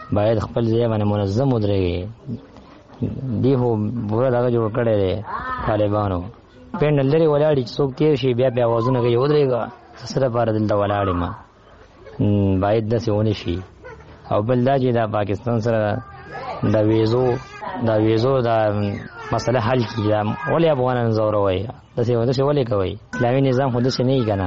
باید خپل ځای باندې منظم ودرېږي. دی خو بوره دغه جوړ کړی دی طالبانو، پینډل لري ولاړې چې څوک تېر شي بیا اوازونه کوي ودرېږه څه دپاره دلته ولاړ یم. باید داسې ونه شي. او بل دا چې دا پاکستان سره د ویزو دا مسله حل کړي، دا ولې افغانان ځوروي؟ داسې ولې کوي؟ اسلامي نظام خو داسې نه وي که نه.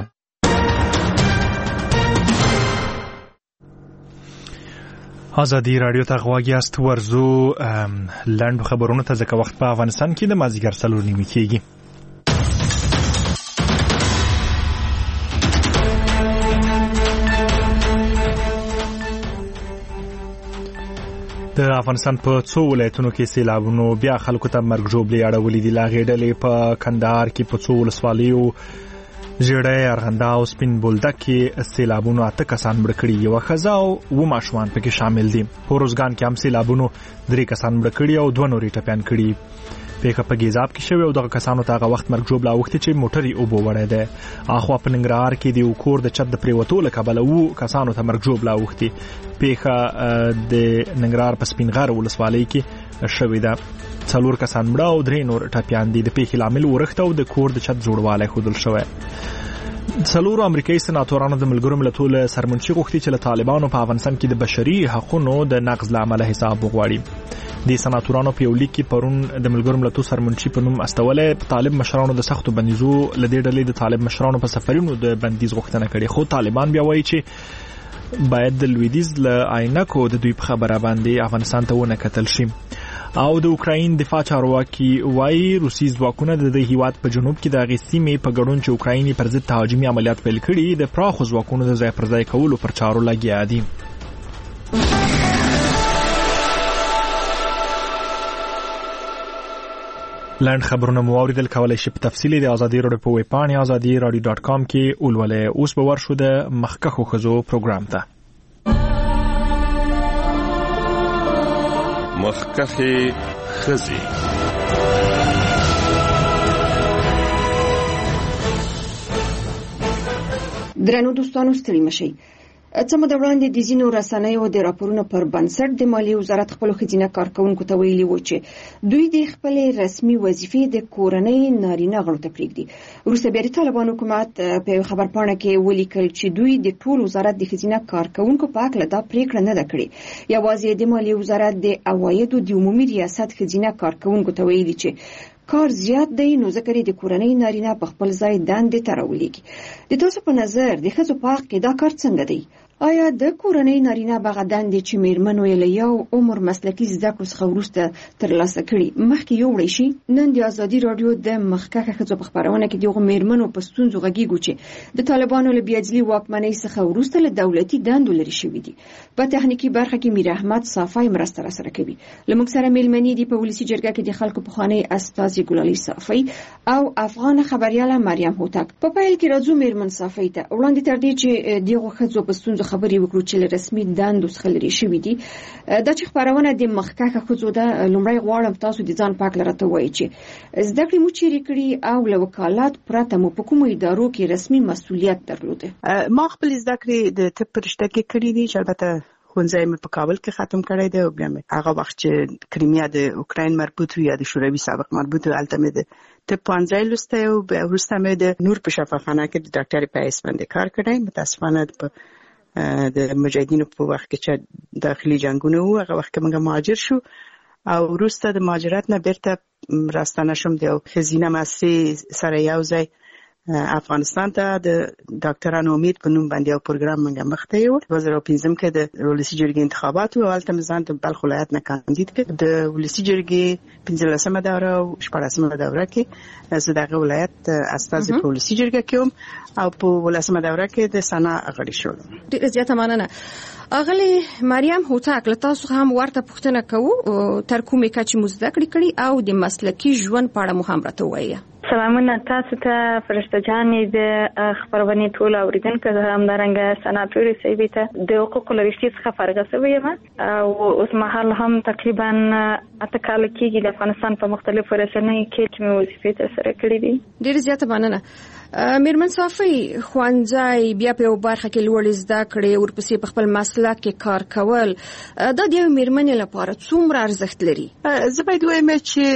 ازادي رادیو ته غواړی است ورزو لنډ خبرونه ته ځکه وخت په افغانستان کې د مازیګر 4:30 کېږي. د افغانستان په څو ولایتونو کې سیلابونو بیا خلکو ته مرګ ژوبلې اړولې دي. لاغې ډلې په کندهار کې په څو ولسوالیو ژړۍ، ارغنداو او سپین بولدک کې سیلابونو 8 کسان مړه کړي، یوه ښځه او 2 ماشومان پکې شامل دي. په روزګان کې هم سیلابونو 3 کسان مړه کړي او 2 نورې ټپیان کړي. پیښه په ګیزاب کې شوې او دغه کسانو ته هغه وخت مرګ ژوبله اوښتې چې موټر یې اوبو وړی دی. اخوا په ننګرهار کې د یو کور د چت د پرېوتو له کبله 2 کسانو ته مرګ ژوبله اوښتې. پیښه د ننګرهار په سپین غر ولسوالۍ کې شوې ده. 4 کسان مړه او 3 نور ټپیان دي. د پیښې لامل ورښت او د کور د چت جوړوالی ښودل شوی. 4 امریکایي سناتورانو د ملګرو ملتونو سرمنشي غوښتي چې له طالبانو په افغانستان کې د بشري حقوقو د نقض له امله حساب وغواړي. د سناتورانو په یو لیک کې پرون د ملګرو ملتونو سرمنشي په نوم استولې طالب مشرانو د سختو بندیزو لدې ډلې د طالب مشرانو په سفرونو د بندیز غوښتنه کړې، خو طالبان بیا وایي چې باید د لویدیځ له عینکو د دوی په خبره باندې افغانستان ته ونه کتل شي. او د اوکراین دفاع چارواکي وایي روسي ځواکونه د هیواد په جنوب کې د هغې سیمې په ګډون چې اوکراین پر ضد تهاجمي عملیات پیل کړي د پراخو ځواکونو د ځای پر ځای کولو پر چارو لګیا دي. لنډ خبرونه مو اوریدل، کولای شئ په تفصیل د ازادي رادیو په ویب پاڼې azadi.radio.com کې ولولئ. اوس به ورشو د مخکښو ښځو پروګرام ته. مخکښې ښځې. درنو دوستانو ستړي مشئ. څه موده وړاندې د ځینو رسنیو د راپورونو پر بنسټ د مالیې وزارت خپلو ښځینه کارکوونکو ته ویلي و چې دوی د خپلې رسمي وظیفې د کورنۍ نارینه غړو ته پرېږدي. وروسته بیا د طالبان حکومت په یو خبرپاڼه کې ولیکل چې دوی د ټول وزارت د ښځینه کارکوونکو په هکله دا پریکړه نه ده کړې. یوازې د مالیې وزارت د عوایدو د عمومي ریاست ښځینه کارکوونکو ته ویلي چې کار زیات دی، نو ځکه د کورنۍ نارینه په خپل ځای دندې ته راولېږي. د تاسو په نظر د ښځو په حق کې دا کار څنګه دی؟ آیا د کورنۍ نارینه بغه دندې چې میرمنو یې له یو عمر مسلکي زده کړو څخه وروسته ترلاسه کړي مخکې یوړی شي؟ نن د ازادي رادیو د مخکښه ښځو په خپرونه کې دغه میرمنو په ستونزو غږیږو چې د طالبانو له بیاجلي واکمنۍ څخه وروسته له دولتي دندو لرې شوي دي. په تخنیکي برخه کې میر احمد صافی مرسته راسره کوي. له موږ سره میلمنې دي په ولسي جرګه کې د خلکو پخوانی استازي ګلالي صافی او افغان خبرياله مریم هوتک. په پیل کې راځو میرمن صافی ته. وړاندې تر دې چې دغه ښځو په ستونزو خبرې وکړو چې رسمي دندو څخه لرې شوي دي، دا چې خبرونه د مخکښه ښځو ده، لومړی غواړم تاسو د ځان په هکله راته ووایئ چې زده کړې مو چیرې کړي او له وکالت پرته مو په کومو ادارو کې رسمي مسؤلیت درلوده؟ ما خپل زده کړې د طب په رشته کې کړي دي چې البته ښوونځی مې په کابل کې ختم کړی دی او بیا مې هغه وخت چې کریمیا د اوکراین مربوط وي یا د شوروي سابق مربوط وي هلته مې د طب پوهنځی لوستی او وروسته مې د نور په شفاخانه کې د ډاکټرۍ په حیث باندې کار کړی. متاسفانه د مجاهدینو په وخت کې چې داخلي جنگونه وو هغه وخت کې موږ مهاجر شو او وروسته د مهاجرت نه بیرته راستانه شوم د ښځینه مؤسسې سره یو ځای افغانستان ته د ډاکټرانو امید په نوم باندې یو پروګرام موږ مخته یو 2015 کې د ولسي جرګې انتخابات او هلته مې ځان د بلخ ولایت نه کاندید کړ. د ولسي جرګې 15مه دوره او 14مه دوره کې زه دغه ولایت استازي په ولسي جرګه کې وم او په 15مه دوره کې د سنا غړي شوم. ډیره زیاته مننه. اغلی مریم هوتک، له تاسو هم ورته پوښتنه کوو تر کومې کچې مو زده کړې او د مسلکي ژوند په اړه مو هم راته ووایئ. سلامونه تاسو ته فرشته جانې د خبرونې ټول اوریدونکو همدارنګه سناتوري صاحب ته د حقوقو لرشتي څخه فارغه شوې یم او اوس مهال هم تقریبا 8 کال کېږي د افغانستان په مختلفو رسنیو کې چې مې وظیفې ترسره کړې دي. ډېر زیاته مننه. میرمن صافی خوانځای بیا په یو برخه کې لوړ زده کړې ورپسې په خپل مسلک کې کار کول دا د یو میرمنې لپاره څومره ارزښت لري؟ زه باید وایم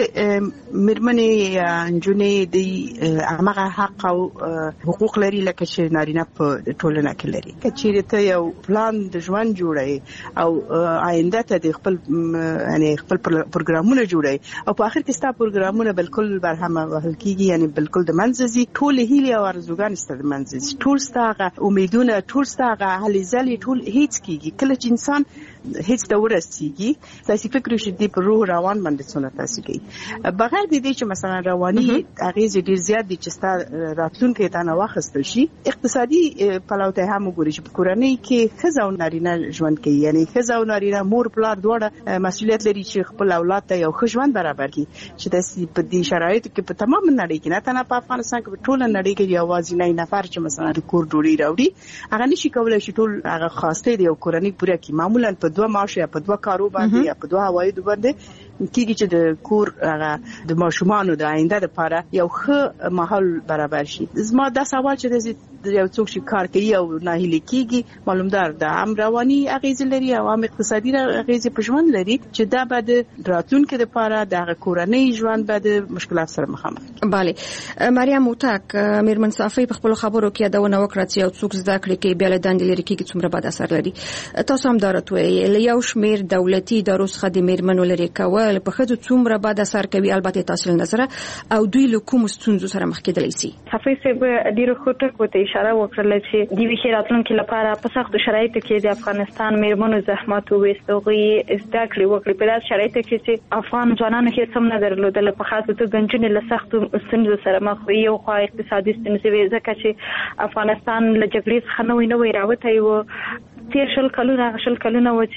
چې میرمنې نجونې د هغه حق او حقوق لري لکه چې نارینه په ټولنه کې لري. که چیرې ته یو پلان د ژوند جوړوي او آینده ته د خپل یعنی خپل پروګرامونه جوړوي او په اخر کې ستا پروګرامونه بالکل برهمه وهل کیږي، یعنی بالکل د منځ ځي، ټول هیلې او ارزوګان ستاسو د منځ ځي، ټول ستاسو امیدونه، ټول ستاسو هلې ځلې ټول هیڅ کیږي. کله چې انسان هیڅ د ورسیږي تاسو فکر وشي د روح روان باندې څونه تاسو کوي بغیر د دې چې مثلا رواني اغیز ډیر زیات دي چې ستا راتلونکي ته نه واخستل شي. اقتصادي پلوته هم وګورئ چې په کورنۍ کې ښځه او نارینه ژوند کوي، یعنی ښځه او نارینه مور پلار دواړه مسؤلیت لري چې خپل اولاد ته یو ښه ژوند برابر کړي چې تاسو په دې شرایطو کې په تمام نړۍ کې نه تنه په افغانستان کې په ټول نړۍ کې یوازې نه نفر چې مثلا د کور ډوډۍ راوړي هغه نشي کولای چې ټول هغه خواسته دی او کورنۍ پوره کړي. معمولا په دوه معاش یا په دوه کارو باندې یا په دوه عواید باندې کیږي چې د کور هغه د ماشومانو د آینده لپاره یو ښه ماحول برابر شي. زما دا سوال چې د یو څوک چې کار کوي او ناهیلي کیږي معلومدار د هم رواني اغیز لري او هم اقتصادي اغیز په ژوند لري چې دا به د راتلونکي لپاره د کورنۍ ژوند به د مشکلات سره مخامخ. bale مریم اوتاک میرمن صافی په خپل خبرو کې یادونه وکړه چې یو څوک زده کړې کې بیا له دندې لري کېږي څومره بد اثر لري. تاسو هم درته یو شمیر دولتي ادارو څخه د میرمنو لري کول په خځو څومره بد اثر کوي البته تحصیل نظر او دوی له کوم ستونزو سره مخ کېدلی شي. صافی صاحب ډیره خوټه کوته اشاره وکړه چې د ویښ راتلونکو لپاره په سختو شرایطو کې د افغانستان میرمنو زحمت وستوغي زده کړې وکړي په داسې شرایطو کې چې افغان ځوانانو هیڅ هم نه درلودل په خاصه توګه ګنجنې له سختو ستونزو سره مخ وي. یو خو اقتصادي ستونزې ځکه چې افغانستان له جګړې څخه نوې راوتی و تیر شل کلونه و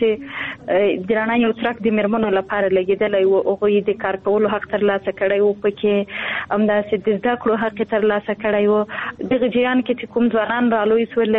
چې د رڼا یو څرک د میرمنو لپاره لګیدلی و هغوی د کار کولو حق ترلاسه کړی و پکې همداسې د زده کړو حق ترلاسه کړی و. دغه جریان کې چې کوم ځوانان رالوی سول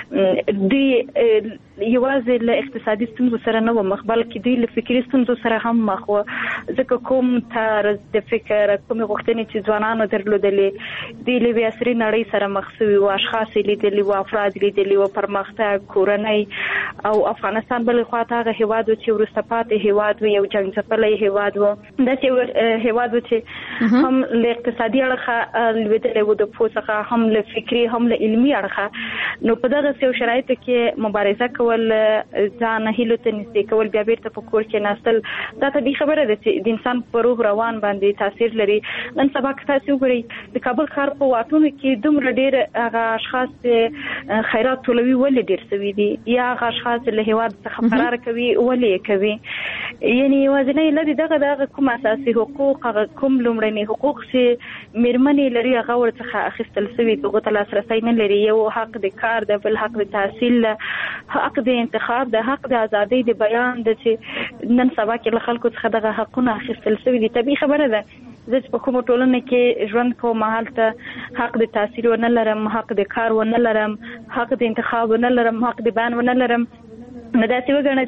دوی یوازې له اقتصادي ستونزو سره نه و مخ بلکې دوی له فکري ستونزو سره هم مخ و ځکه کوم طرز د فکر کوم غوښتنې چې ځوانانو درلودلې دوی له عصري نړۍ سره مخ شوي و اشخاص لیدلي و افراد لیدلي و پرمختګ کورنۍ او افغانستان بل خواته هغه هیواد چې وروسته پاتې هیواد و یو جنګ ځپلی هیواد و داسې هیواد و چې هم له اقتصادي اړخه لوېدلی و د پوه څخه هم له فکري هم له علمي اړخه. نو په دغسې یو شرایطو کې مبارزه کول ځان هیلو ته نږدې کول بیا بیرته په کور کې ناستل دا طبیعي خبره ده چې د انسان په روح روان باندې تاثیر لري. نن سبا که تاسو وګورئ د کابل ښار په واټونو کې دومره ډېر هغه اشخاص خیرات ټولوي ولې ډېر سوي دي یا هغه اشخاص له هیواد څخه فرار کوي ولې کوي. یعنی یوازینی لري دغه کوم اساسي حقوق هغه کوم لومړني حقوق چې میرمنې لري هغه ورڅخه اخیستل سوي هغو ته لاسرسی نه لري. یو حق د کار ده، بل حق د تحصیل ده، حق د انتخاب ده، حق د ازادۍ د بیان ده چې نن سبا کې له خلکو څخه دغه حقونه اخیستل سوي دي. طبیعي خبره ده زه چې په کومه ټولنه کې ژوند کوم هلته حق د تحصیل ونه لرم، حق د کار ونه لرم، حق د انتخاب ونه لرم، حق د بیان ونه لرم. نو داسې وګڼه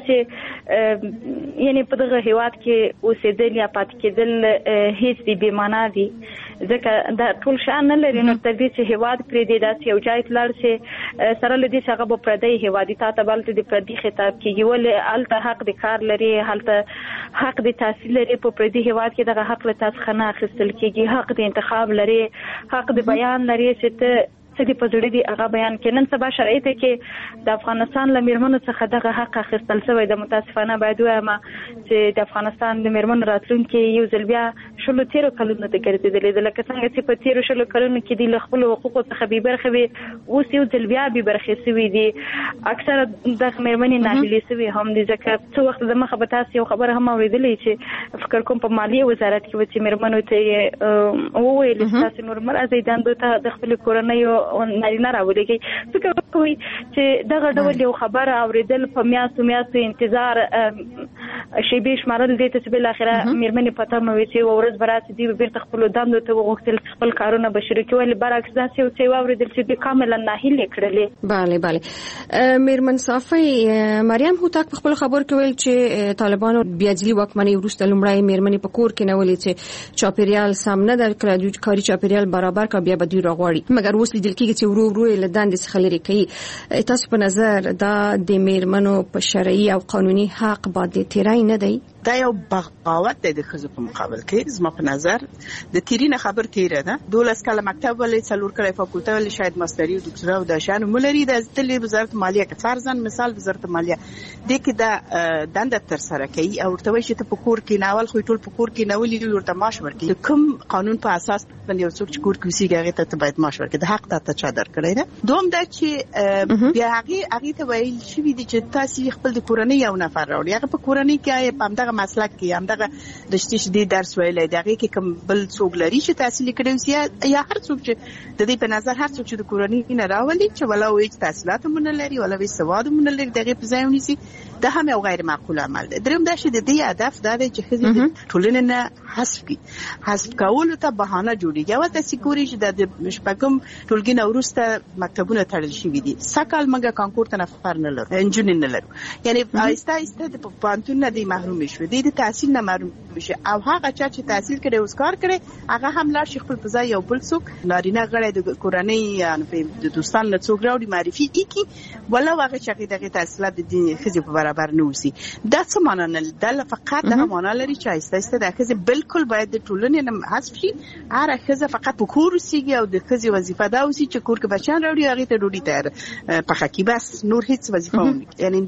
چې یعنی په دغه هیواد کې اوسېدل یا پاتې کېدل هیڅ دې بې معنا دي ځکه دا ټول شان نه لري. نو تر دې چې هیواد پرېږدي داسې یو ځای ته لاړ شي سره له دې چې هغه به پردی هیواد وي تا ته به هلته د پردي خطاب کېږي ولې هلته حق د کار لري، هلته حق د تحصیل لري. په پردي هیواد کې دغه حق له تا څخه نه اخیستل کېږي. حق د انتخاب لري، حق د بیان لري چې ته څه دې په زړه دي هغه بیان کې. نن سبا شرایطو کې د افغانستان له میرمنو څخه دغه حق اخیستل شوی د متاسفانه باید ووایم چې د افغانستان د میرمنو راتلونکي یو ځل بیا شلو تیرو کلونو ته ګرځېدلې ده لکه څنګه چې په تیرو شلو کلونو کې دي له خپلو حقوقو څخه بې برخې وي اوس یو ځل بیا بې برخې شوي دي. اکثره دغه میرمنې ناهیلې شوي هم دي ځکه څه وخت دمخه به تاسو یو خبره هم اورېدلې چې فکر کوم په مالیې وزارت کې و چې میرمنو ته یې وویل چې تاسو نور مه راځئ دندو ته د خپلې کورنیو نارینه راولېږئ. فکر کوئ چې دغه ډول یو خبره اورېدل په میاشتو انتظار شیبې شمارل دي چې بل اخره مېرمنې پته مو وي چې ورځ برات دي بیرته خپل دندو ته وغوښتل خپل کارونه بشری کول برعکس دا څه واوریدل چې کاملا ناهیلې کړلې. bale مېرمن صافی مریم هوتک په خپل خبر کې ویل چې طالبانو بیا ځلي واکمنۍ وروسته لومړی مېرمنې په کور کې نه ولې چې چاپیریال سم نه د کاري چاپیریال برابر کا بیا به دوی راغواړي مګر اوس لیدل کېږي چې ورو له دندې څخه لري کوي. تاسو په نظر دا د مېرمنو په شرعي او قانوني حق باندې تیرای نه دی؟ دا یو بغاوت دی د ښځو په مقابل کې. زما په نظر د تیرینه خبر تیره ده. 12 کاله مکتب ولې 4 کاله فاکولته ولې شاید ماستری او دکتورا او د شان مولري د تل وزارت مالیه کې فرضاً مثال وزارت مالیه د کې دا دنده تر سره کوي او ورته وایي چې په کور کې ناول خو ټول په کور کې ناولې ورته معاش ورکړي. کوم قانون په اساس باندې یو څوک چې کور کې وسیږي هغه ته باید معاش ورکړي. د حق ته چا درکړی ده. دوم دا چې بیا هغه ته ویل شوی دي چې تاسو خپل د کورنۍ یو نفر راوړي. هغه په کورنۍ کې په همدغه مسلک کې دغه د شتي درس ویلای دغه کې کوم بل څوک لري چې تحصیل کړي یا هر څوک چې د دې په نظر هر څوک چې د کورنۍ نه راولي چې ولا وایي تحصیلات مونږ لري ولا وایي سواد مونږ لري دغه په ځای ونیسي دا هم یو غیر معقول عمل دی. دریم دا چې د دې هدف دا دی چې خزې ټولنه نه حذف کول ته بهانه جوړیږي. او تاسو ګورئ چې د شپږم ټولګي نه وروسته مکتبونه تړل شوي دي. سکهال موږ کانکور ته نفر نه لرو انجینر نه لرو یعنی آیسته د پانتون نه دی محروم شو دي د تحصیل نه محروم بشي. او هغه چې تحصیل کړي او کار کړي هغه هم لا شیخ خپل فضا یو بل څوک نارینه غړي د کورنۍ یعنی د دوستان له څوک راوړي معرفي کی ولا هغه چې دغه تحصیلات د دین خزي په برابر نه وسی. دا څه معنا نه ده. فقط دا معنا لري چې آیسته د خزي بالکل باید د ټولنې نه حذف شي. هر خزه فقط په کور وسیږي او د خزي وظیفه دا وسی چې کور کې بچان راوړي هغه ته ډوډۍ تیار پخه کی بس نور هیڅ وظیفه نه. یعنی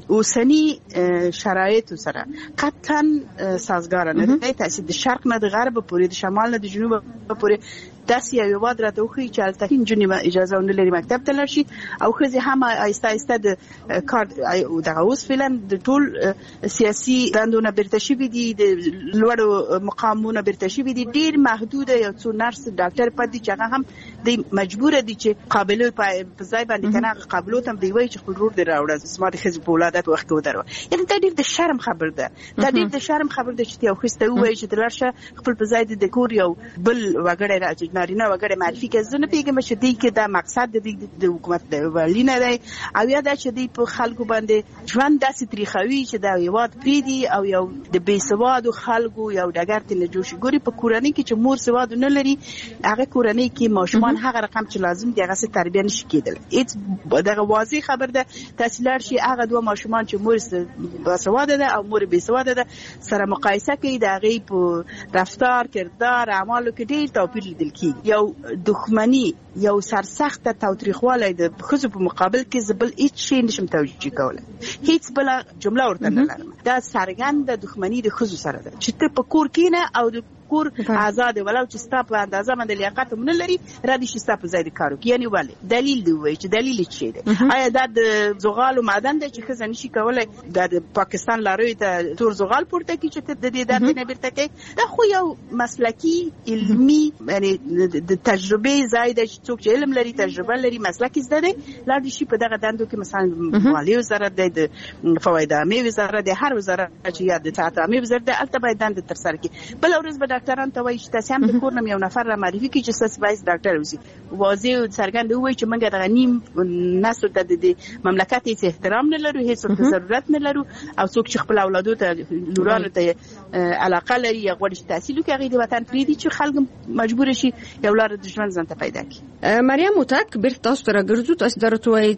اوسنی شرایط سره قطعا سازگار نه دی. تاسو د شرق نه د غرب پورې د شمال نه د جنوب پورې داسې یو واد راته وخی چې الته انجنیر اجازه نه لري مکتب ته لشي او خزي هم آیسته د کار دغه اوس فعلا د ټول سیاسي دندونه برته شوي دي د لوړو مقامونه برته شوي دي. ډیر محدود یو څو نرس ډاکټر پاتې چې هغه هم د مجبور دي چې قابلیت په ځای باندې کنه قابلیت هم دی وای چې خپل رور دی راوړل سماري خزي په ولادت وخت ودرو. یعنی دا ډیر د شرم خبر ده. دا ډیر د شرم خبر ده چې یو خسته وای چې دلارشه خپل په ځای د کور یو بل وګړی راځي نارینه وګړي معرفي کې زنه پیګم چې دی کې دا مقصد د حکومت د ولینه دی او یا دا چې دی په خلکو باندې ژوند داسې تاریخوي چې دا یواد پریدي او یو د بې سوادو خلکو یو ډګر ته نه جوړ ګوري. په کورنۍ کې چې مور سواد نه لري هغه کورنۍ کې ماشومان هغه رقم چې لازم دی هغه سره تربیه نشي کېدل. هیڅ دغه واضح خبر ده. تحصیلات شي هغه دوه ماشومان چې مور باسواده ده او مور بې سواده ده سره مقایسه کوي د هغه په رفتار کردار اعمالو کې ډېر توپیر لیدل کېږي. یو دښمنی یو سرسخت تاوتریخوالی د خزو په مقابل کې زبل هیڅ شی نشم توجیه کولای. هیڅ بل جمله ورته نه لرم. دا سرګند دښمنی د خزو سره ده چې ته په کور کې نه او د کور آزاد ولو چې ستا په اندازه باندې لیاقت هم نه لري را دي چې ستا په ځای د کارو کې. یعنی ولې دلیل دی وایي چې دلیل څه دی؟ آیا دا د زغال او معدن دی چې خزه نشي کولای د پاکستان لاروي ته تور زغال پورته کی چې د دې درد نه بیرته کوي؟ دا خو یو مسلکی علمی یعنی د تجربه ځای دی چې څوک چې علم لري تجربه لري مسلکی زده دی لا دي شي په دغه دندو کې مثلا مالی وزارت دی د فواید عامه وزارت دی هر وزارت چې یا د تعهد عامه وزارت دی البته باید دند تر سره کی. بل ورځ ډاکټران ته وایي چې تاسو هم د کور نم یو نفر را معرفي کړئ چې تاسو باید ډاکټر اوسئ. واضح او څرګند وایي چې موږ د غنیم نسل د مملکت هیڅ احترام نه لرو هیڅ ضرورت نه لرو او څوک چې خپل اولادو ته لورانو ته علاقه لري یا غواړي چې تحصیل وکړي هغه د وطن پریدي چې خلک مجبور شي یو لار د ژوند ځان ته پیدا کړي. مریم هوتک بیرته تاسو ته راګرځو. تاسو درته وایي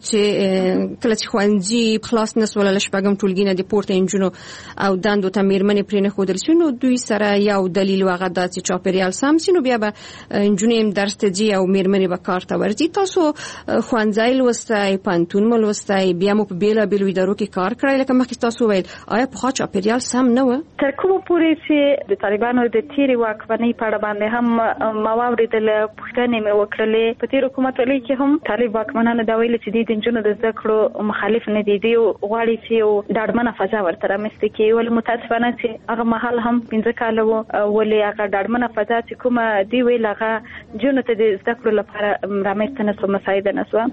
چې کله چې ښوونځي خلاص نسول له شپږم ټولګي نه د پورته انجونو او دندو ته میرمنې پرې نه ښودل شي نو دوی سره یو دلیل وغه د چاپیریال سم سينو بیا به انجونې هم درس ته ځي او میرمنې به کار ته ورځي. تاسو ښوونځی لوستی پوهنتون مو لوستی بیا مو په بیلابیلو ادارو کې کار کړی لکه مخکې تاسو ویل آیا پخوا چاپیریال سم نه و؟ تر کومه پورې چې د طالبانو د تیرې واکمنۍ په اړه باندې هم ما واورېدل پوښتنې مې وکړلې. په تیر حکومتولۍ کې هم طالب واکمنانو دا ویل چې د نجونو د زده کړو مخالف نه دي. دوی غواړي چې یو ډاډمنه فضا ورته رامنځته کړي. ولې متاسفانه چې هغه مهال هم 15 کاله و ولې هغه ډاډمنه فضا چې کومه دی ویل هغه جنونو ته د زده کړو لپاره رامنځته نه شو مساعده نه شو.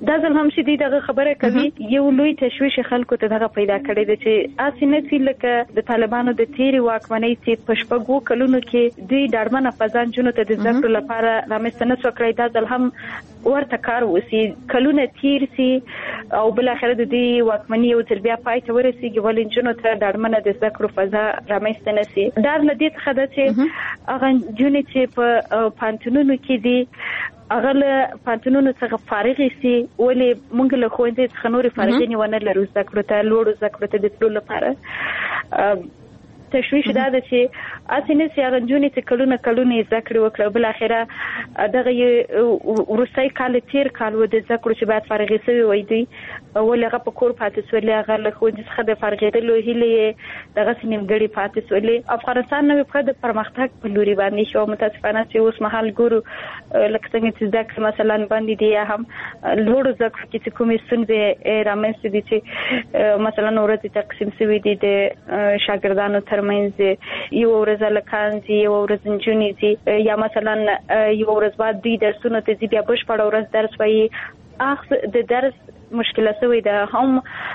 دا ځل هم چې دغه خبره کوي یو لوی تشویش خلکو ته دغه پیدا کړی دی چې اسینه چې لکه د طالبانو د تیری واکمنۍ چې پښپغو کلونو کې دوی ډاډمنه فزان جنو ته د ذکر لپاره رامستنه وکړی. دا ځل هم ورته کار وسی کلونه تیر سي او بل اخر د دې واکمنۍ او تربیه پای ته ورسیږي ولې جنو ته ډاډمنه د ذکر فضا رامستنه سي. دا لدې څخه د چې هغه جنې چې په پانتونونو کې دي هغه له پانتونونو څخه فارغ سي ولې مونږ له خوندې څخه نور فارغ نه ونه لرو ذکر ته لوړ ذکر ته د ټول لپاره تشویش دا ده چې اسینه سیاغنجونی ته کلونه ذکر وکړه بل اخره دغه روسي کال تیر کال و د ذکر چې بعد فارغ شوی وای دی ولغه په کور پاتې سولې هغه له خو د څخه د فارغېدلو هلي دغه سیمګړي پاتې سولې افغانستان نو په د پرمختګ په لوري باندې شو متاسفانه چې اوس مهال ګورو لکه څنګه چې ذکر مثلا باندې دی هم لوړ ذکر کې کومې ستونزې رامنځته دي چې مثلا ورته تقسیم شوی دي د شاګردانو ترمنځ یو ورځ لکانځي یو ورځ نجونې یا مثلا یو ورځ بعد دوی درسونه ته بیا بشپړ ورځ درس وایي اخ د درس مشکله شوی ده هم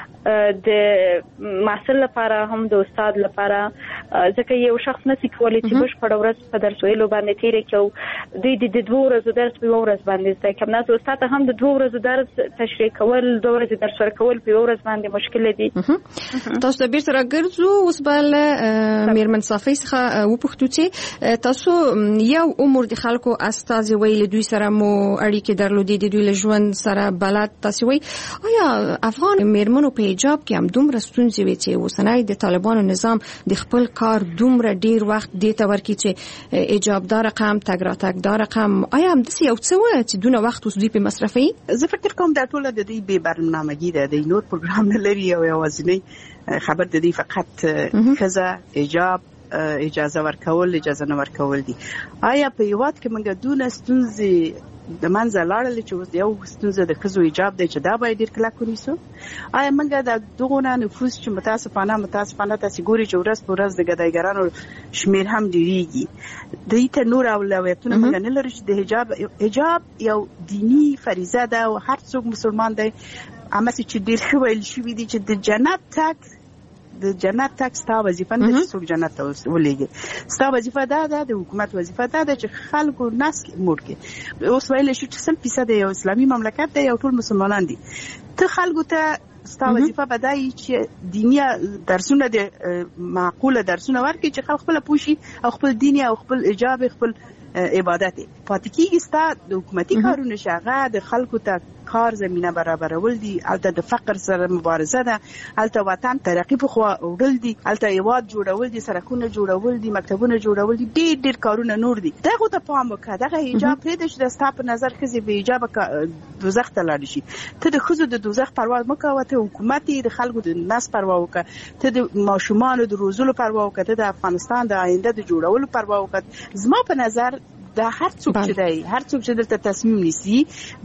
د محصل لپاره هم د استاد لپاره ځکه یو شخص نشي کولای چې بشپړ ورځ په درس ویلو باندې تیر کړي دوی د 2 ورځې درس په ورځ باندې ځکه کوم نه استاد هم د 2 ورځې درس تشریح کول 2 ورځې درس ورکول په ورځ باندې مشکله دي. تاسو د بیرته راګرځو اوس بل میرمن صافی څخه وپوښتو چې تاسو یو عمر د خلکو استاد ویل دوی سره مو اړیکې درلودې د دوی له ژوند سره بلد تاسو وی آیا افغان میرمنو په حجاب کې هم دومره ستونزې وي چې اوسنۍ د طالبانو نظام د خپل کار دومره ډیر وخت دیته ورکړي چې حجاب دار رقم تګ را تګ دار رقم آیا هم د یو څه و چې دونه وخت اوس دوی په مصرفي زه فکر کوم دا ټول د دې به برنامه‌ګي ده د نور پروګرام نه لري او یوازینی خبر د دې فقط کزا حجاب اجازه ورکول اجازه نه ورکول دي. آیا په یوات کې موږ دونه ستونزې د منځه لاړل چې یو ستونزه د خزو حجاب دی چې دا باید ډیر کلک ونیسو؟ آیا موږ د دغه نفوس چې متاسفانه تاسو ګوري چې ورځ په ورځ د ګدایګرانو شمیر هم ډیریږي دوی ته نور اولویتونه موږ نه لرو چې د حجاب یو دینی فریضه ده او هر څوک مسلمان دی اما چې ډیر خو ویل شوی دی چې د جنت تک ستا وظیفه نه چې څوک جنت ته ولېږي ستا وظیفه دا ده د حکومت وظیفه دا ده چې خلکو نس موړ کې اوس ویل شي چې 100% یو اسلامي مملکت دی یو ټول مسلمانان دي ته خلکو ته ستا وظیفه بدای چې دینی درسونه د معقوله درسونه ورکړي چې خلک خپل پوښي او خپل دیني او خپل حجاب خپل عبادت پاتې کیږي ستا د حکومتي کارونه شغه د خلکو ته کار زمينه برابرول دي الته د فقر سره مبارزه ده الته وطن ترقی په خو وړل دي الته یواد جوړول دي سرکونه جوړول دي مکتبونه جوړول دي ډېر کارونه نور دي دغه ته پام وکړه دغه حجاب پرې د شته په نظر کې به حجاب دوزخ ته لاړ شي ته د خزو د دوزخ پروا مکوه ته حکومت د خلکو د نس پروا وکړه ته د ماشومان د روزلو پروا وکړه ته د افغانستان د آینده د جوړولو پروا وکړه زما په نظر دا هر څوک چې دی هر څوک چې دلته تصمیم نیسي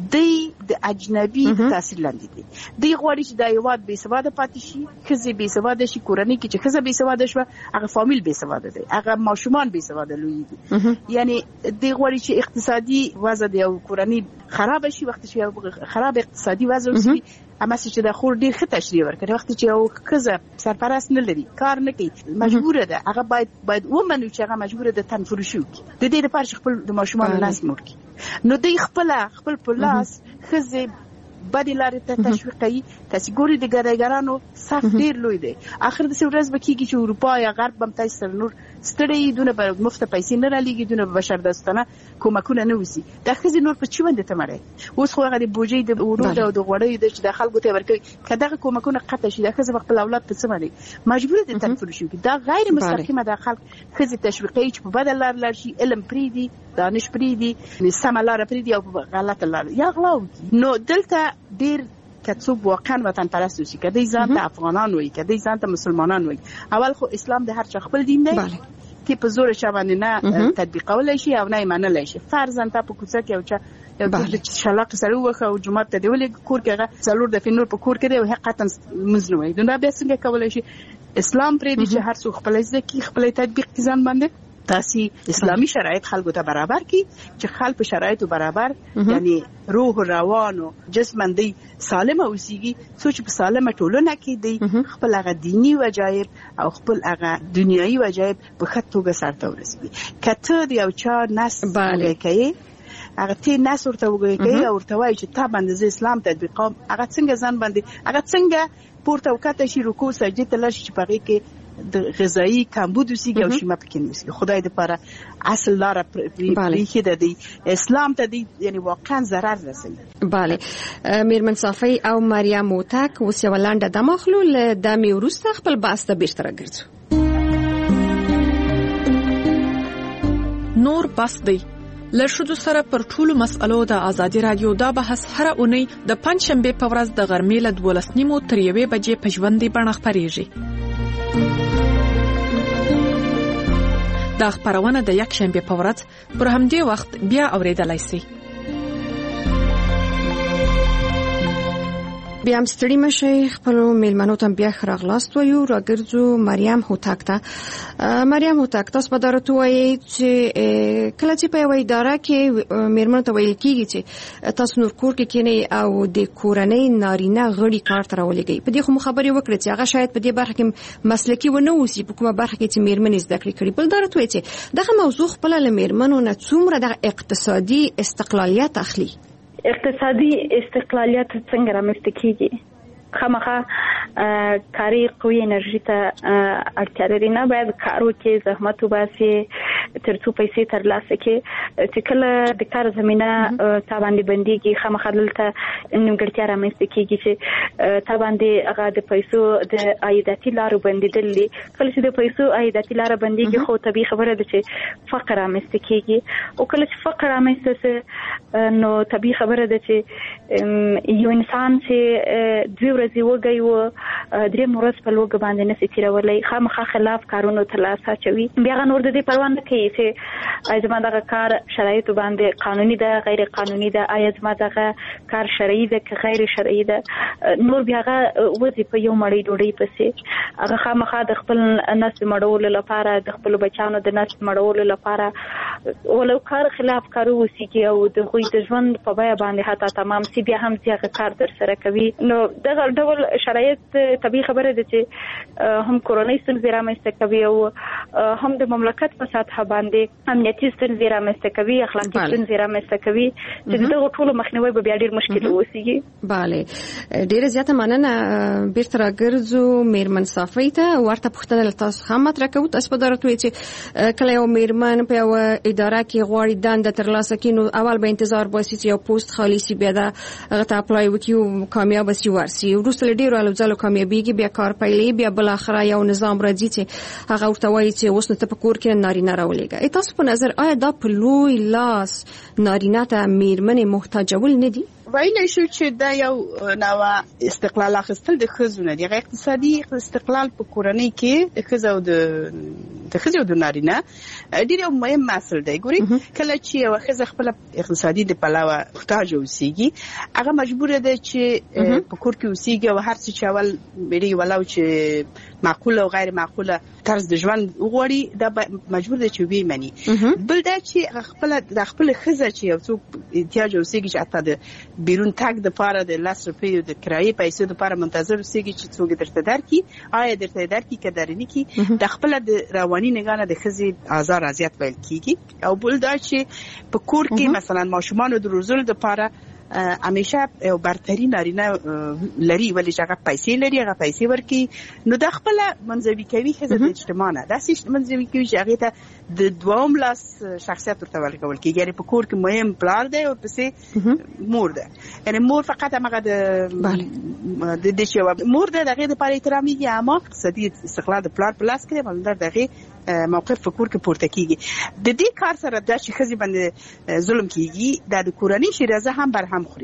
د اجنبي تاثیر لاندې دي د غوړي چې د یواد بې سواده پاتې شي خزي بې سواده شي کورنۍ کې چې خزه بې سواده شو هغه فامیل بې سواده دی هغه ماشومان بې سواده لوی دي یعنی د غوړي چې اقتصادي وضع دی او کورنۍ خراب شي وخت چې خراب اقتصادي وضع وي اما چې د خور ډیر ښه تشریح ورکړي وخت چې یو خزه سرپرست نه لري کار نه کوي مجبور ده هغه باید ومنو چې هغه مجبور ده تنفرشو کی د دې لپاره خپل د ماشومان ناس مور کی نو دوی خپل پلاس خزه بدی لارې ته تشویق کوي تاسو ګوري د ګډایګرانو صف ډیر لوی دی اخر د ورځ بکیږي چې اروپا یا غرب بم تاسو سره نور ستړي دونه په مفت پیسې نه را لګي دونه بشر داستانه کومکونه نه وسی د خزي نور په چوند ته مړی اوس خو هغه د بوجي د ورود او د غوړې د چې د خلکو ته ورکوي کله کومکونه قطع شي د خزي خپل اولاد په سمړي مجبور دي تنفر شي دا غیر مستقیمه د خلک خزي تشویقي چې په بدل لار شي علم پریدي دانش پریدي سم لار پریدي او غلط لار یا غلاو نو دلته ډیر کڅوب واقعا وطن پرست وي کدی ځان ته افغانان وي کدی ځان ته مسلمانان وي اول خو اسلام د هر چا خپل دین دی چې په زور شابه نه تطبیقول شي او نه منل شي فرضاً ته په کوڅه کې او چې یو شلاق سره وخه او جمعه ته دی ولې کور کې څلور د فنور په کور کې دی او حقیقتا مزنوي دا به څنګه کولای شي اسلام پرې دي چې هر څوک خپل ځکه خپل تطبیق ځان باندې تاسو اسلامي شرایط خلکو ته برابر کی چې خلک په شرایطو برابر یعنی روح روان او جسمندي سالم اوسيږي څو چې په سالمه ټولنه کې دی خپل هغه دینی وجایب او خپل هغه دنیوي وجایب په خطوګه سره ورسوي کته دی او چا ناس کوي هغه تی ناس ورته وګوري او ورته وایي چې تا باندې اسلام تطبیقوم هغه څنګه ځان باندې هغه څنګه پورته وکړه شي رکوع سجده تل شي په هغه کې د غذایی کمبود وسیږي او شیمه پکې نشي خدای دې لپاره اصل لار پرې د اسلام ته دی یعنی واقعا ضرر رسوي. بله میرمن صافی او مریم موتک اوس یو لنډه د مخلول د میورسته خپل بحث ته بیرته راګرځو. نور بس دی لښودو سره پر ټولو مسألو د ازادي رادیو دا بحث هر اونۍ د پنځشنبه په ورځ د غرمې له 12:30 تر 1 بجې په ژوندۍ بڼه خپریږي. دا خبرونه د یک شنبه په ورځ پر همدې وخت بیا اوریدلای شئ. بیا هم ستړي مشي خپل میلمنو ته بیا خراغلاست ویو راګرځو مریم هوتک ته. مریم هوتک تاسو په دارته وایي چې کله چې په یو اداره کې میرمنو ته ویل کیږي چې تاسو نور کور کې کینی او د کورنۍ نارینه غړي کار ته راولېږي په دې خو خبرې وکړه چې هغه شاید په دې برخه کې مسلکي ونه اوسي په کومه برخه کې چې میرمنې زده کړې کړي. بل دارته وایي چې دغه موضوع خپل له میرمنو نه څومره د اقتصادي استقلالیت اخلي. اقتصادي استقلالیت څنګه رامنځته کیږي؟ خامخا کاری قوي انرژي ته اړتیا لري نه باید کار وکړي زحمت وباسي تر څو پیسې ترلاسه کړي چې کله د کار زمينه تا باندې بنديږي خامخا دلته نیمګړتیا رامنځته کیږي چې تا باندې هغه د پیسو د عایداتي لارو بندیدل دي. کله چې د پیسو عایداتي لار بنديږي خو طبيعي خبره ده چې فقر رامنځته کیږي او کله چې فقر رامنځته سي نو طبيعي خبره ده چې یو انسان چې دوی ورځې وګي و درې ورځې په لوګ باندې نسي تیرولای خامخا خلاف کارونو تلاسه چوي بیا نور د دې پروا نه کوي چې اجازه دغه کار شرایط باندې قانوني ده غیر قانوني ده اجازه دغه کار شرعي ده که غیر شرعي ده نور بیا وظیفه یو مړی ډوډۍ پسې هغه خامخا د خپل نس مړول لپاره د خپل بچانو د نس مړول لپاره ولو کار خلاف کارو وسیږي او د غوي د ژوند په بیا باندې حتی تمام سی بیا هم ځکه کار در سره کوي نو دغه ډول شرایط طبيعي خبره ده چې هم کورونی ستونزې رامنځته کوي او هم د مملکت په سطح باندې امنیتي ستونزې رامنځته کوي اخلاقي ستونزې رامنځته کوي چې دغه ټول مخنیوي به بیا ډیر مشکل وسیږي. bale ډیر زیاته مننه بیرته راګرځو میرمن صافی ته ورته پوښتنه تاسو هم مطرح کوو تاسو په دارته چې کله یو میرمن په یو اداره کې غواړي دنده ترلاسه کړي نو اول به انتظار باسي چې یو پوسټ خالی سي بیا دا غته اپلای وکړي کامیاب شي ورسي وروسته ډیرو الوزالو کامیابیږي بیا کار پیلې بیا بل اخر یو نظام راځي چې هغه ورته وایي چې اوس نو ته په کور کې نارینه راولېږي. تاسو په نظر آیا دا په لوی لاس نارینه ته میرمنې محتاجول نه دي؟ وایي شو چې دا یو نو استقلال اخیستل د ښځو نه دی اقتصادي استقلال په کورنۍ کې د ښځو او د نارینه ډیر یو مهم مسله دی. ګوري کله چې یو ښځه خپل اقتصادي د پلاوه محتاج اوسېږي هغه مجبور ده چې په کور کې اوسېږي او هر څه چې اول مړي ولو چې معقوله او غیر معقوله طرز د ژوند وغوړي دا مجبور ده چې وی مني. بل دا چې خپل ښځه چې یو څوک احتیاج اوسېږي چې حتی د بیرون تاګ د پاره د 10 روپیو د کرایې پیسې د پاره منتظر اوسېږي چې څوک درته درکې آیا درته درکې کدارني کی د خپل د رواني نگانه د ښځې آزار اذیت ویل کیږي او بل دا چې په کور کې مثلا ماشومان د روزل د پاره همیشه یو برتری نارینه لري ولی چې هغه پیسې لري هغه پیسې ورکي نو د خپل منځوي کوي ښځه د اجتماع نه داسې منځوي کوي چې هغه ته د دوام لاس شخصیت ورته ورکول کیږي یعنی په کور کې مهم پلار دی او پسې مور ده یعنی مور فقط هغه د دې چې مور ده دغه د پاره احترامي اما اقتصادي استقلال د پلار پلاس کړي بلندر دغه موقف په کور کې پورته کیږي د دې کار سره د ښځې باندې ظلم کیږي د کورنۍ شیرازه هم برهم خوري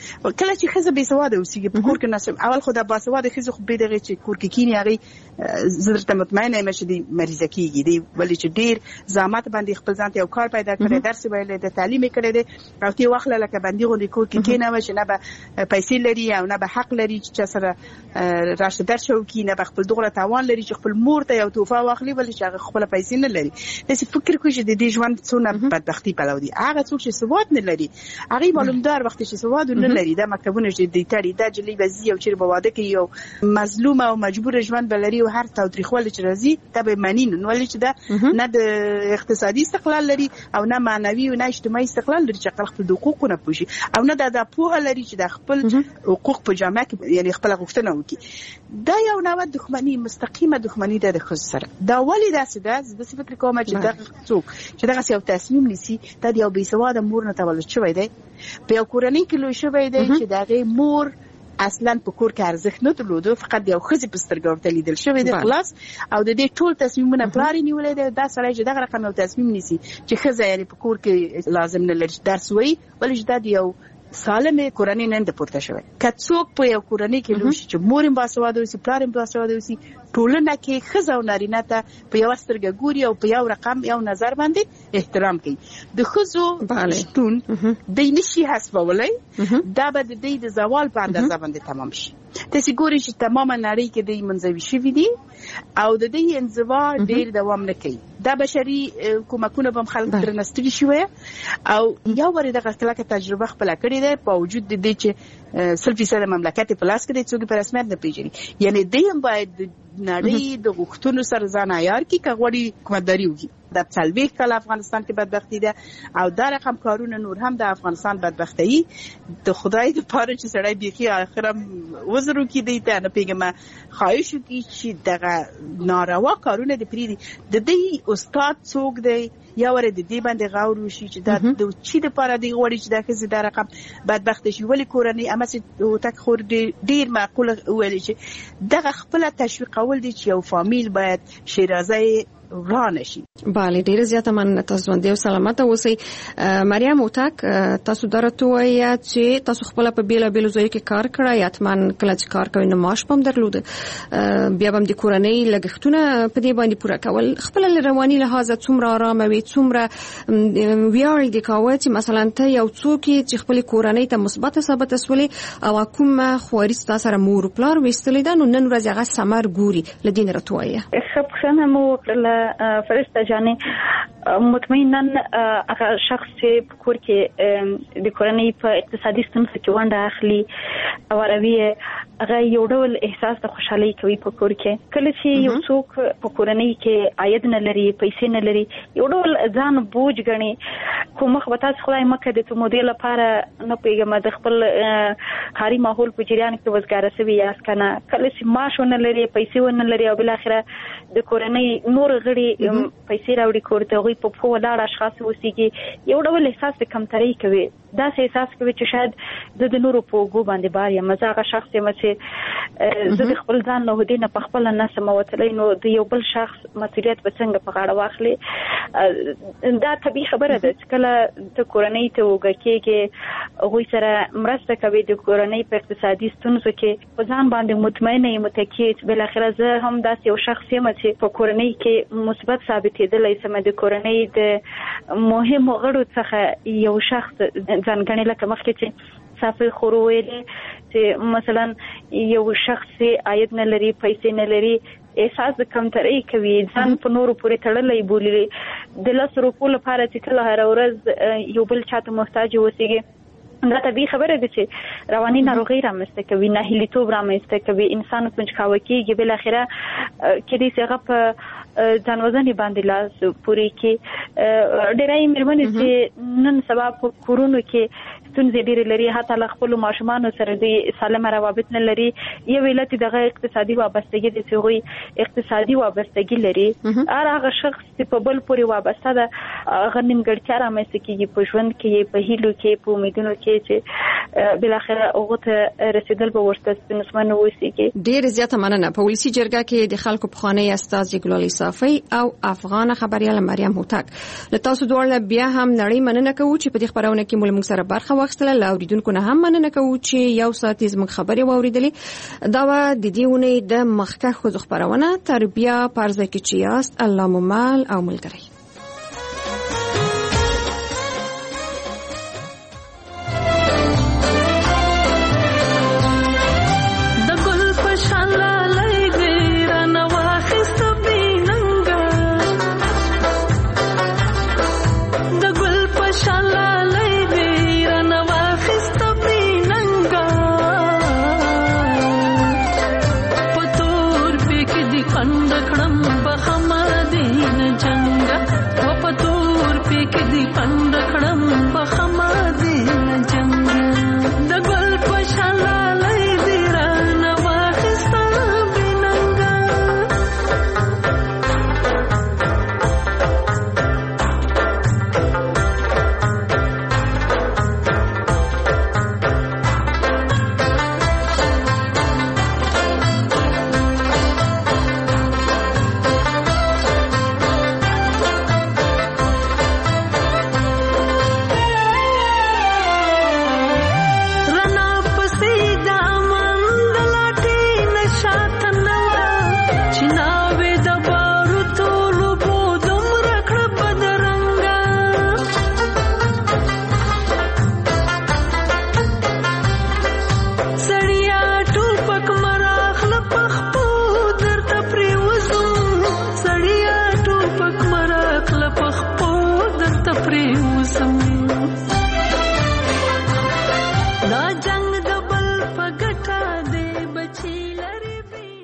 کله چې خزه به سواده اوسېږي په کور کې ناسم اول خو د باسواده خزه خو به دغه چې کور کې کینی هغه زړه مطمئنه یم چې دی مریضه کیږي دی ولې چې ډیر زحمت باندې خپل ځان ته یو کار پیدا کړی درس ویل د تعلیم کړی دی او تی وخت لکه باندې غو د کور کې کینه و چې نه به پیسې لري او نه به حق لري چې سره راشه درشو کې نه به خپل دغه توان لري چې خپل مور ته یو توفه واخلي ولې چې هغه خپل پیسې نه لري داسې فکر کوي چې د دې ژوند څونه بدبختی پلو دي هغه څوک چې سواد نه لري هغه معلومدار وخت چې سواد نه لري د مکتبونو چې د تاریخ د جلی وزي او چې په واده کې یو مظلوم او مجبور ژوند بلري او هر تاریخوال چې راځي ته به منین نو ولې چې دا نه د اقتصادي استقلال لري او نه معنوي او نه اجتماعي استقلال لري چې خپل حقوقونه پوښي او نه د پوهه لري چې د خپل حقوق په جامه کې یعنی خپل غوښتنه وکړي دا یو نوع دښمنی مستقیمه دښمنی د خځو سره دا ولې داسې ده د فکر کوم چې دا څوک چې دا یو تصمیم نیسي دا یو بې سواده مور نه تولد شوی دی په یو کورنۍ کې لوی شوی دی چې دغه مور اصلا په کور کې ارزښت نه درلوده فقط یو خزي په سترګو ورته لیدل شوی دی خلاص او د دې ټول تصمیمونه پلار نیولې دی دا سړی چې دغه رقم یو تصمیم نیسي چې خزه یعنی په کور کې لازم نه لري درس وایي ولې دا یو سالمه کورنۍ نن د پورته شوی کڅوک په یو کورنۍ کې لوي چې مور هم باسواده وي پلار هم باسواده وي ټولنه کې خزه او نارینه ته په یو سترګه ګوري او په یو رقم یو نظر باندې احترام کوي د خزو شتون د نشي حسابولای دا به د دې د زوال په اندازه باندې تمام شي تاسو ګورئ چې تمامه نړۍ کې د منځوي شوی دي او د دې انزوا ډیر دوام نه کوي دا بشري کومکونه به خلک درنستري شوی او یو ور دغه کلکه تجربه خپل کړی دی په وجود د دې چې 100% مملکت په لاس کې دی څوک په رسمیت نه پیژني یعنی دیم باید نړۍ د غوښتنو سره ځان عیار کړي کغوړي حکومتداري وکړي د څلويخ کال افغانستان کې بدبختی ده او دا رقم کارونه نور هم د افغانستان بدبختی د خدای د پاره چې سړی بيخي اخرم وزرو کې دی ته نه پیګم خواهش کی چې دغه ناروا کارونه د پریدي د دې استاد څوک دی یا ور د دې باندې غاور وشي چې دا د چی د پاره دی غوړي چې دا کزي د رقم بدبخت شي ولی کورنۍ امسه تک خور ډیر معقوله ویل چې دغه خپل تشویق اول دي چې یو فامیل باید شیرازه ورانه شي. بله ډیره زیاته مننه تاسو باندې او سلامت اوسئ. مریم اوتاک تاسو درته وایي چې تاسو خپل په بیل بیل ځای کې کار کړی اتمن کله چې کار کوي نو معاش پم درلود بیا هم د کورنۍ لګښتونه په دې باندې پوره کول خپل رواني لحاظه څومره آرام وي څومره ویاړ دي کوي چې مثلا ته یو څوک چې خپل کورنۍ ته مثبت ثابت اسولي او کوم خواري تاسو سره مور پلار وستل دي نو نن ورځ هغه سمر ګوري لدین راتوي خبرنه مو فرشته جانې مطمئنا هغه شخص چې کور کې د کورنۍ په اقتصادي ستونزو کې ونډه اخلي او راوي هغه یو ډول احساس د خوشحالي کوي په کور کې کله چې یو څوک په کورنۍ کې عاید نه لري پیسې نه لري یو ډول ځان بوج غني کوم خبرات خدای مکه د تو مودیل لپاره نه پیګم د خپل کاري ماحول په جریان کې وزګار سوي یا اسکنه کله چې معاش نه لري پیسې ونه لري او بل اخره د کورنۍ نور غړي پیسې راوړي کور ته غوي په خو ولاړ اشخاص وسیږي یو ډول احساس د کمترۍ کوي دا سه احساس کوي چې شاید د نورو په ګو باندې بار یا مزاغه شخص چې زه خپل ځان له دې نه په خپل نه سموتلې نو د یو بل شخص مسؤلیت به څنګه په غاړه واخلي دا طبيعي خبره ده چې کله د کورنۍ ته وګکیږي غوي سره مرسته کوي د کورنۍ په اقتصادي ستونزو کې په ځان باندې مطمئنه یم متکیت بل اخر زه هم داسې یو شخص یم چې په کورنۍ کې مثبت ثابتېدلې سم د کورنۍ د مهم غړو څخه یو شخص ځانګړی لکه مخکې چې صافي خورویلې چې مثلا یو شخص عاید نه لري پیسې نه لري احساس د کمترۍ کوي ځان په نورو پورې تړلې بولي د لاس روپو لپاره چې کله هر ورځ یو بل چاته محتاج اوسېږي دا طبيعي خبره ده چې رواني ناروغي رامنځته کوي ناهیلیتوب رامنځته کوي انسان پنځکاوه کېږي بل اخره کې دې څنګه په ځانوځنې باندې لاس پوری کې ډېرای مېرمنې چې نن سبا په کورونو کې ستونزې ډېرې لري حتی له خپل ماشومانو سره د سالمه روابط نه لري یو علت دغه اقتصادي وابستګي د څوغي اقتصادي وابستګي لري هغه شخص چې په بل پورې وابسته ده هغه نیمګړتیا رامنځته کېږي په ژوند کې په هیلو کې په امیدونو کې چې بل اخر هغه ته رسیدل به ورته ستونزمن وسیږي ډېر زیاته مننه په ولسی جرګه کې د خلکو په خانه استاد ګلالي صافي او افغان خبريال مریم هوتک له تاسو دوړل بیا هم نړۍ مننه کوو چې په دې خبرونه کې موږ سره برخه واخلي واخیستله. لاوریدونکو نه هم مننه کوو چې یو ساعت زموږ خبرې واوریدلې. دا و د دې اونۍ د مخکښ ښځو خپرونه. تر بیا په هر ځای کې چې یاست، الله مو مل او ملګری. پندکړم په خما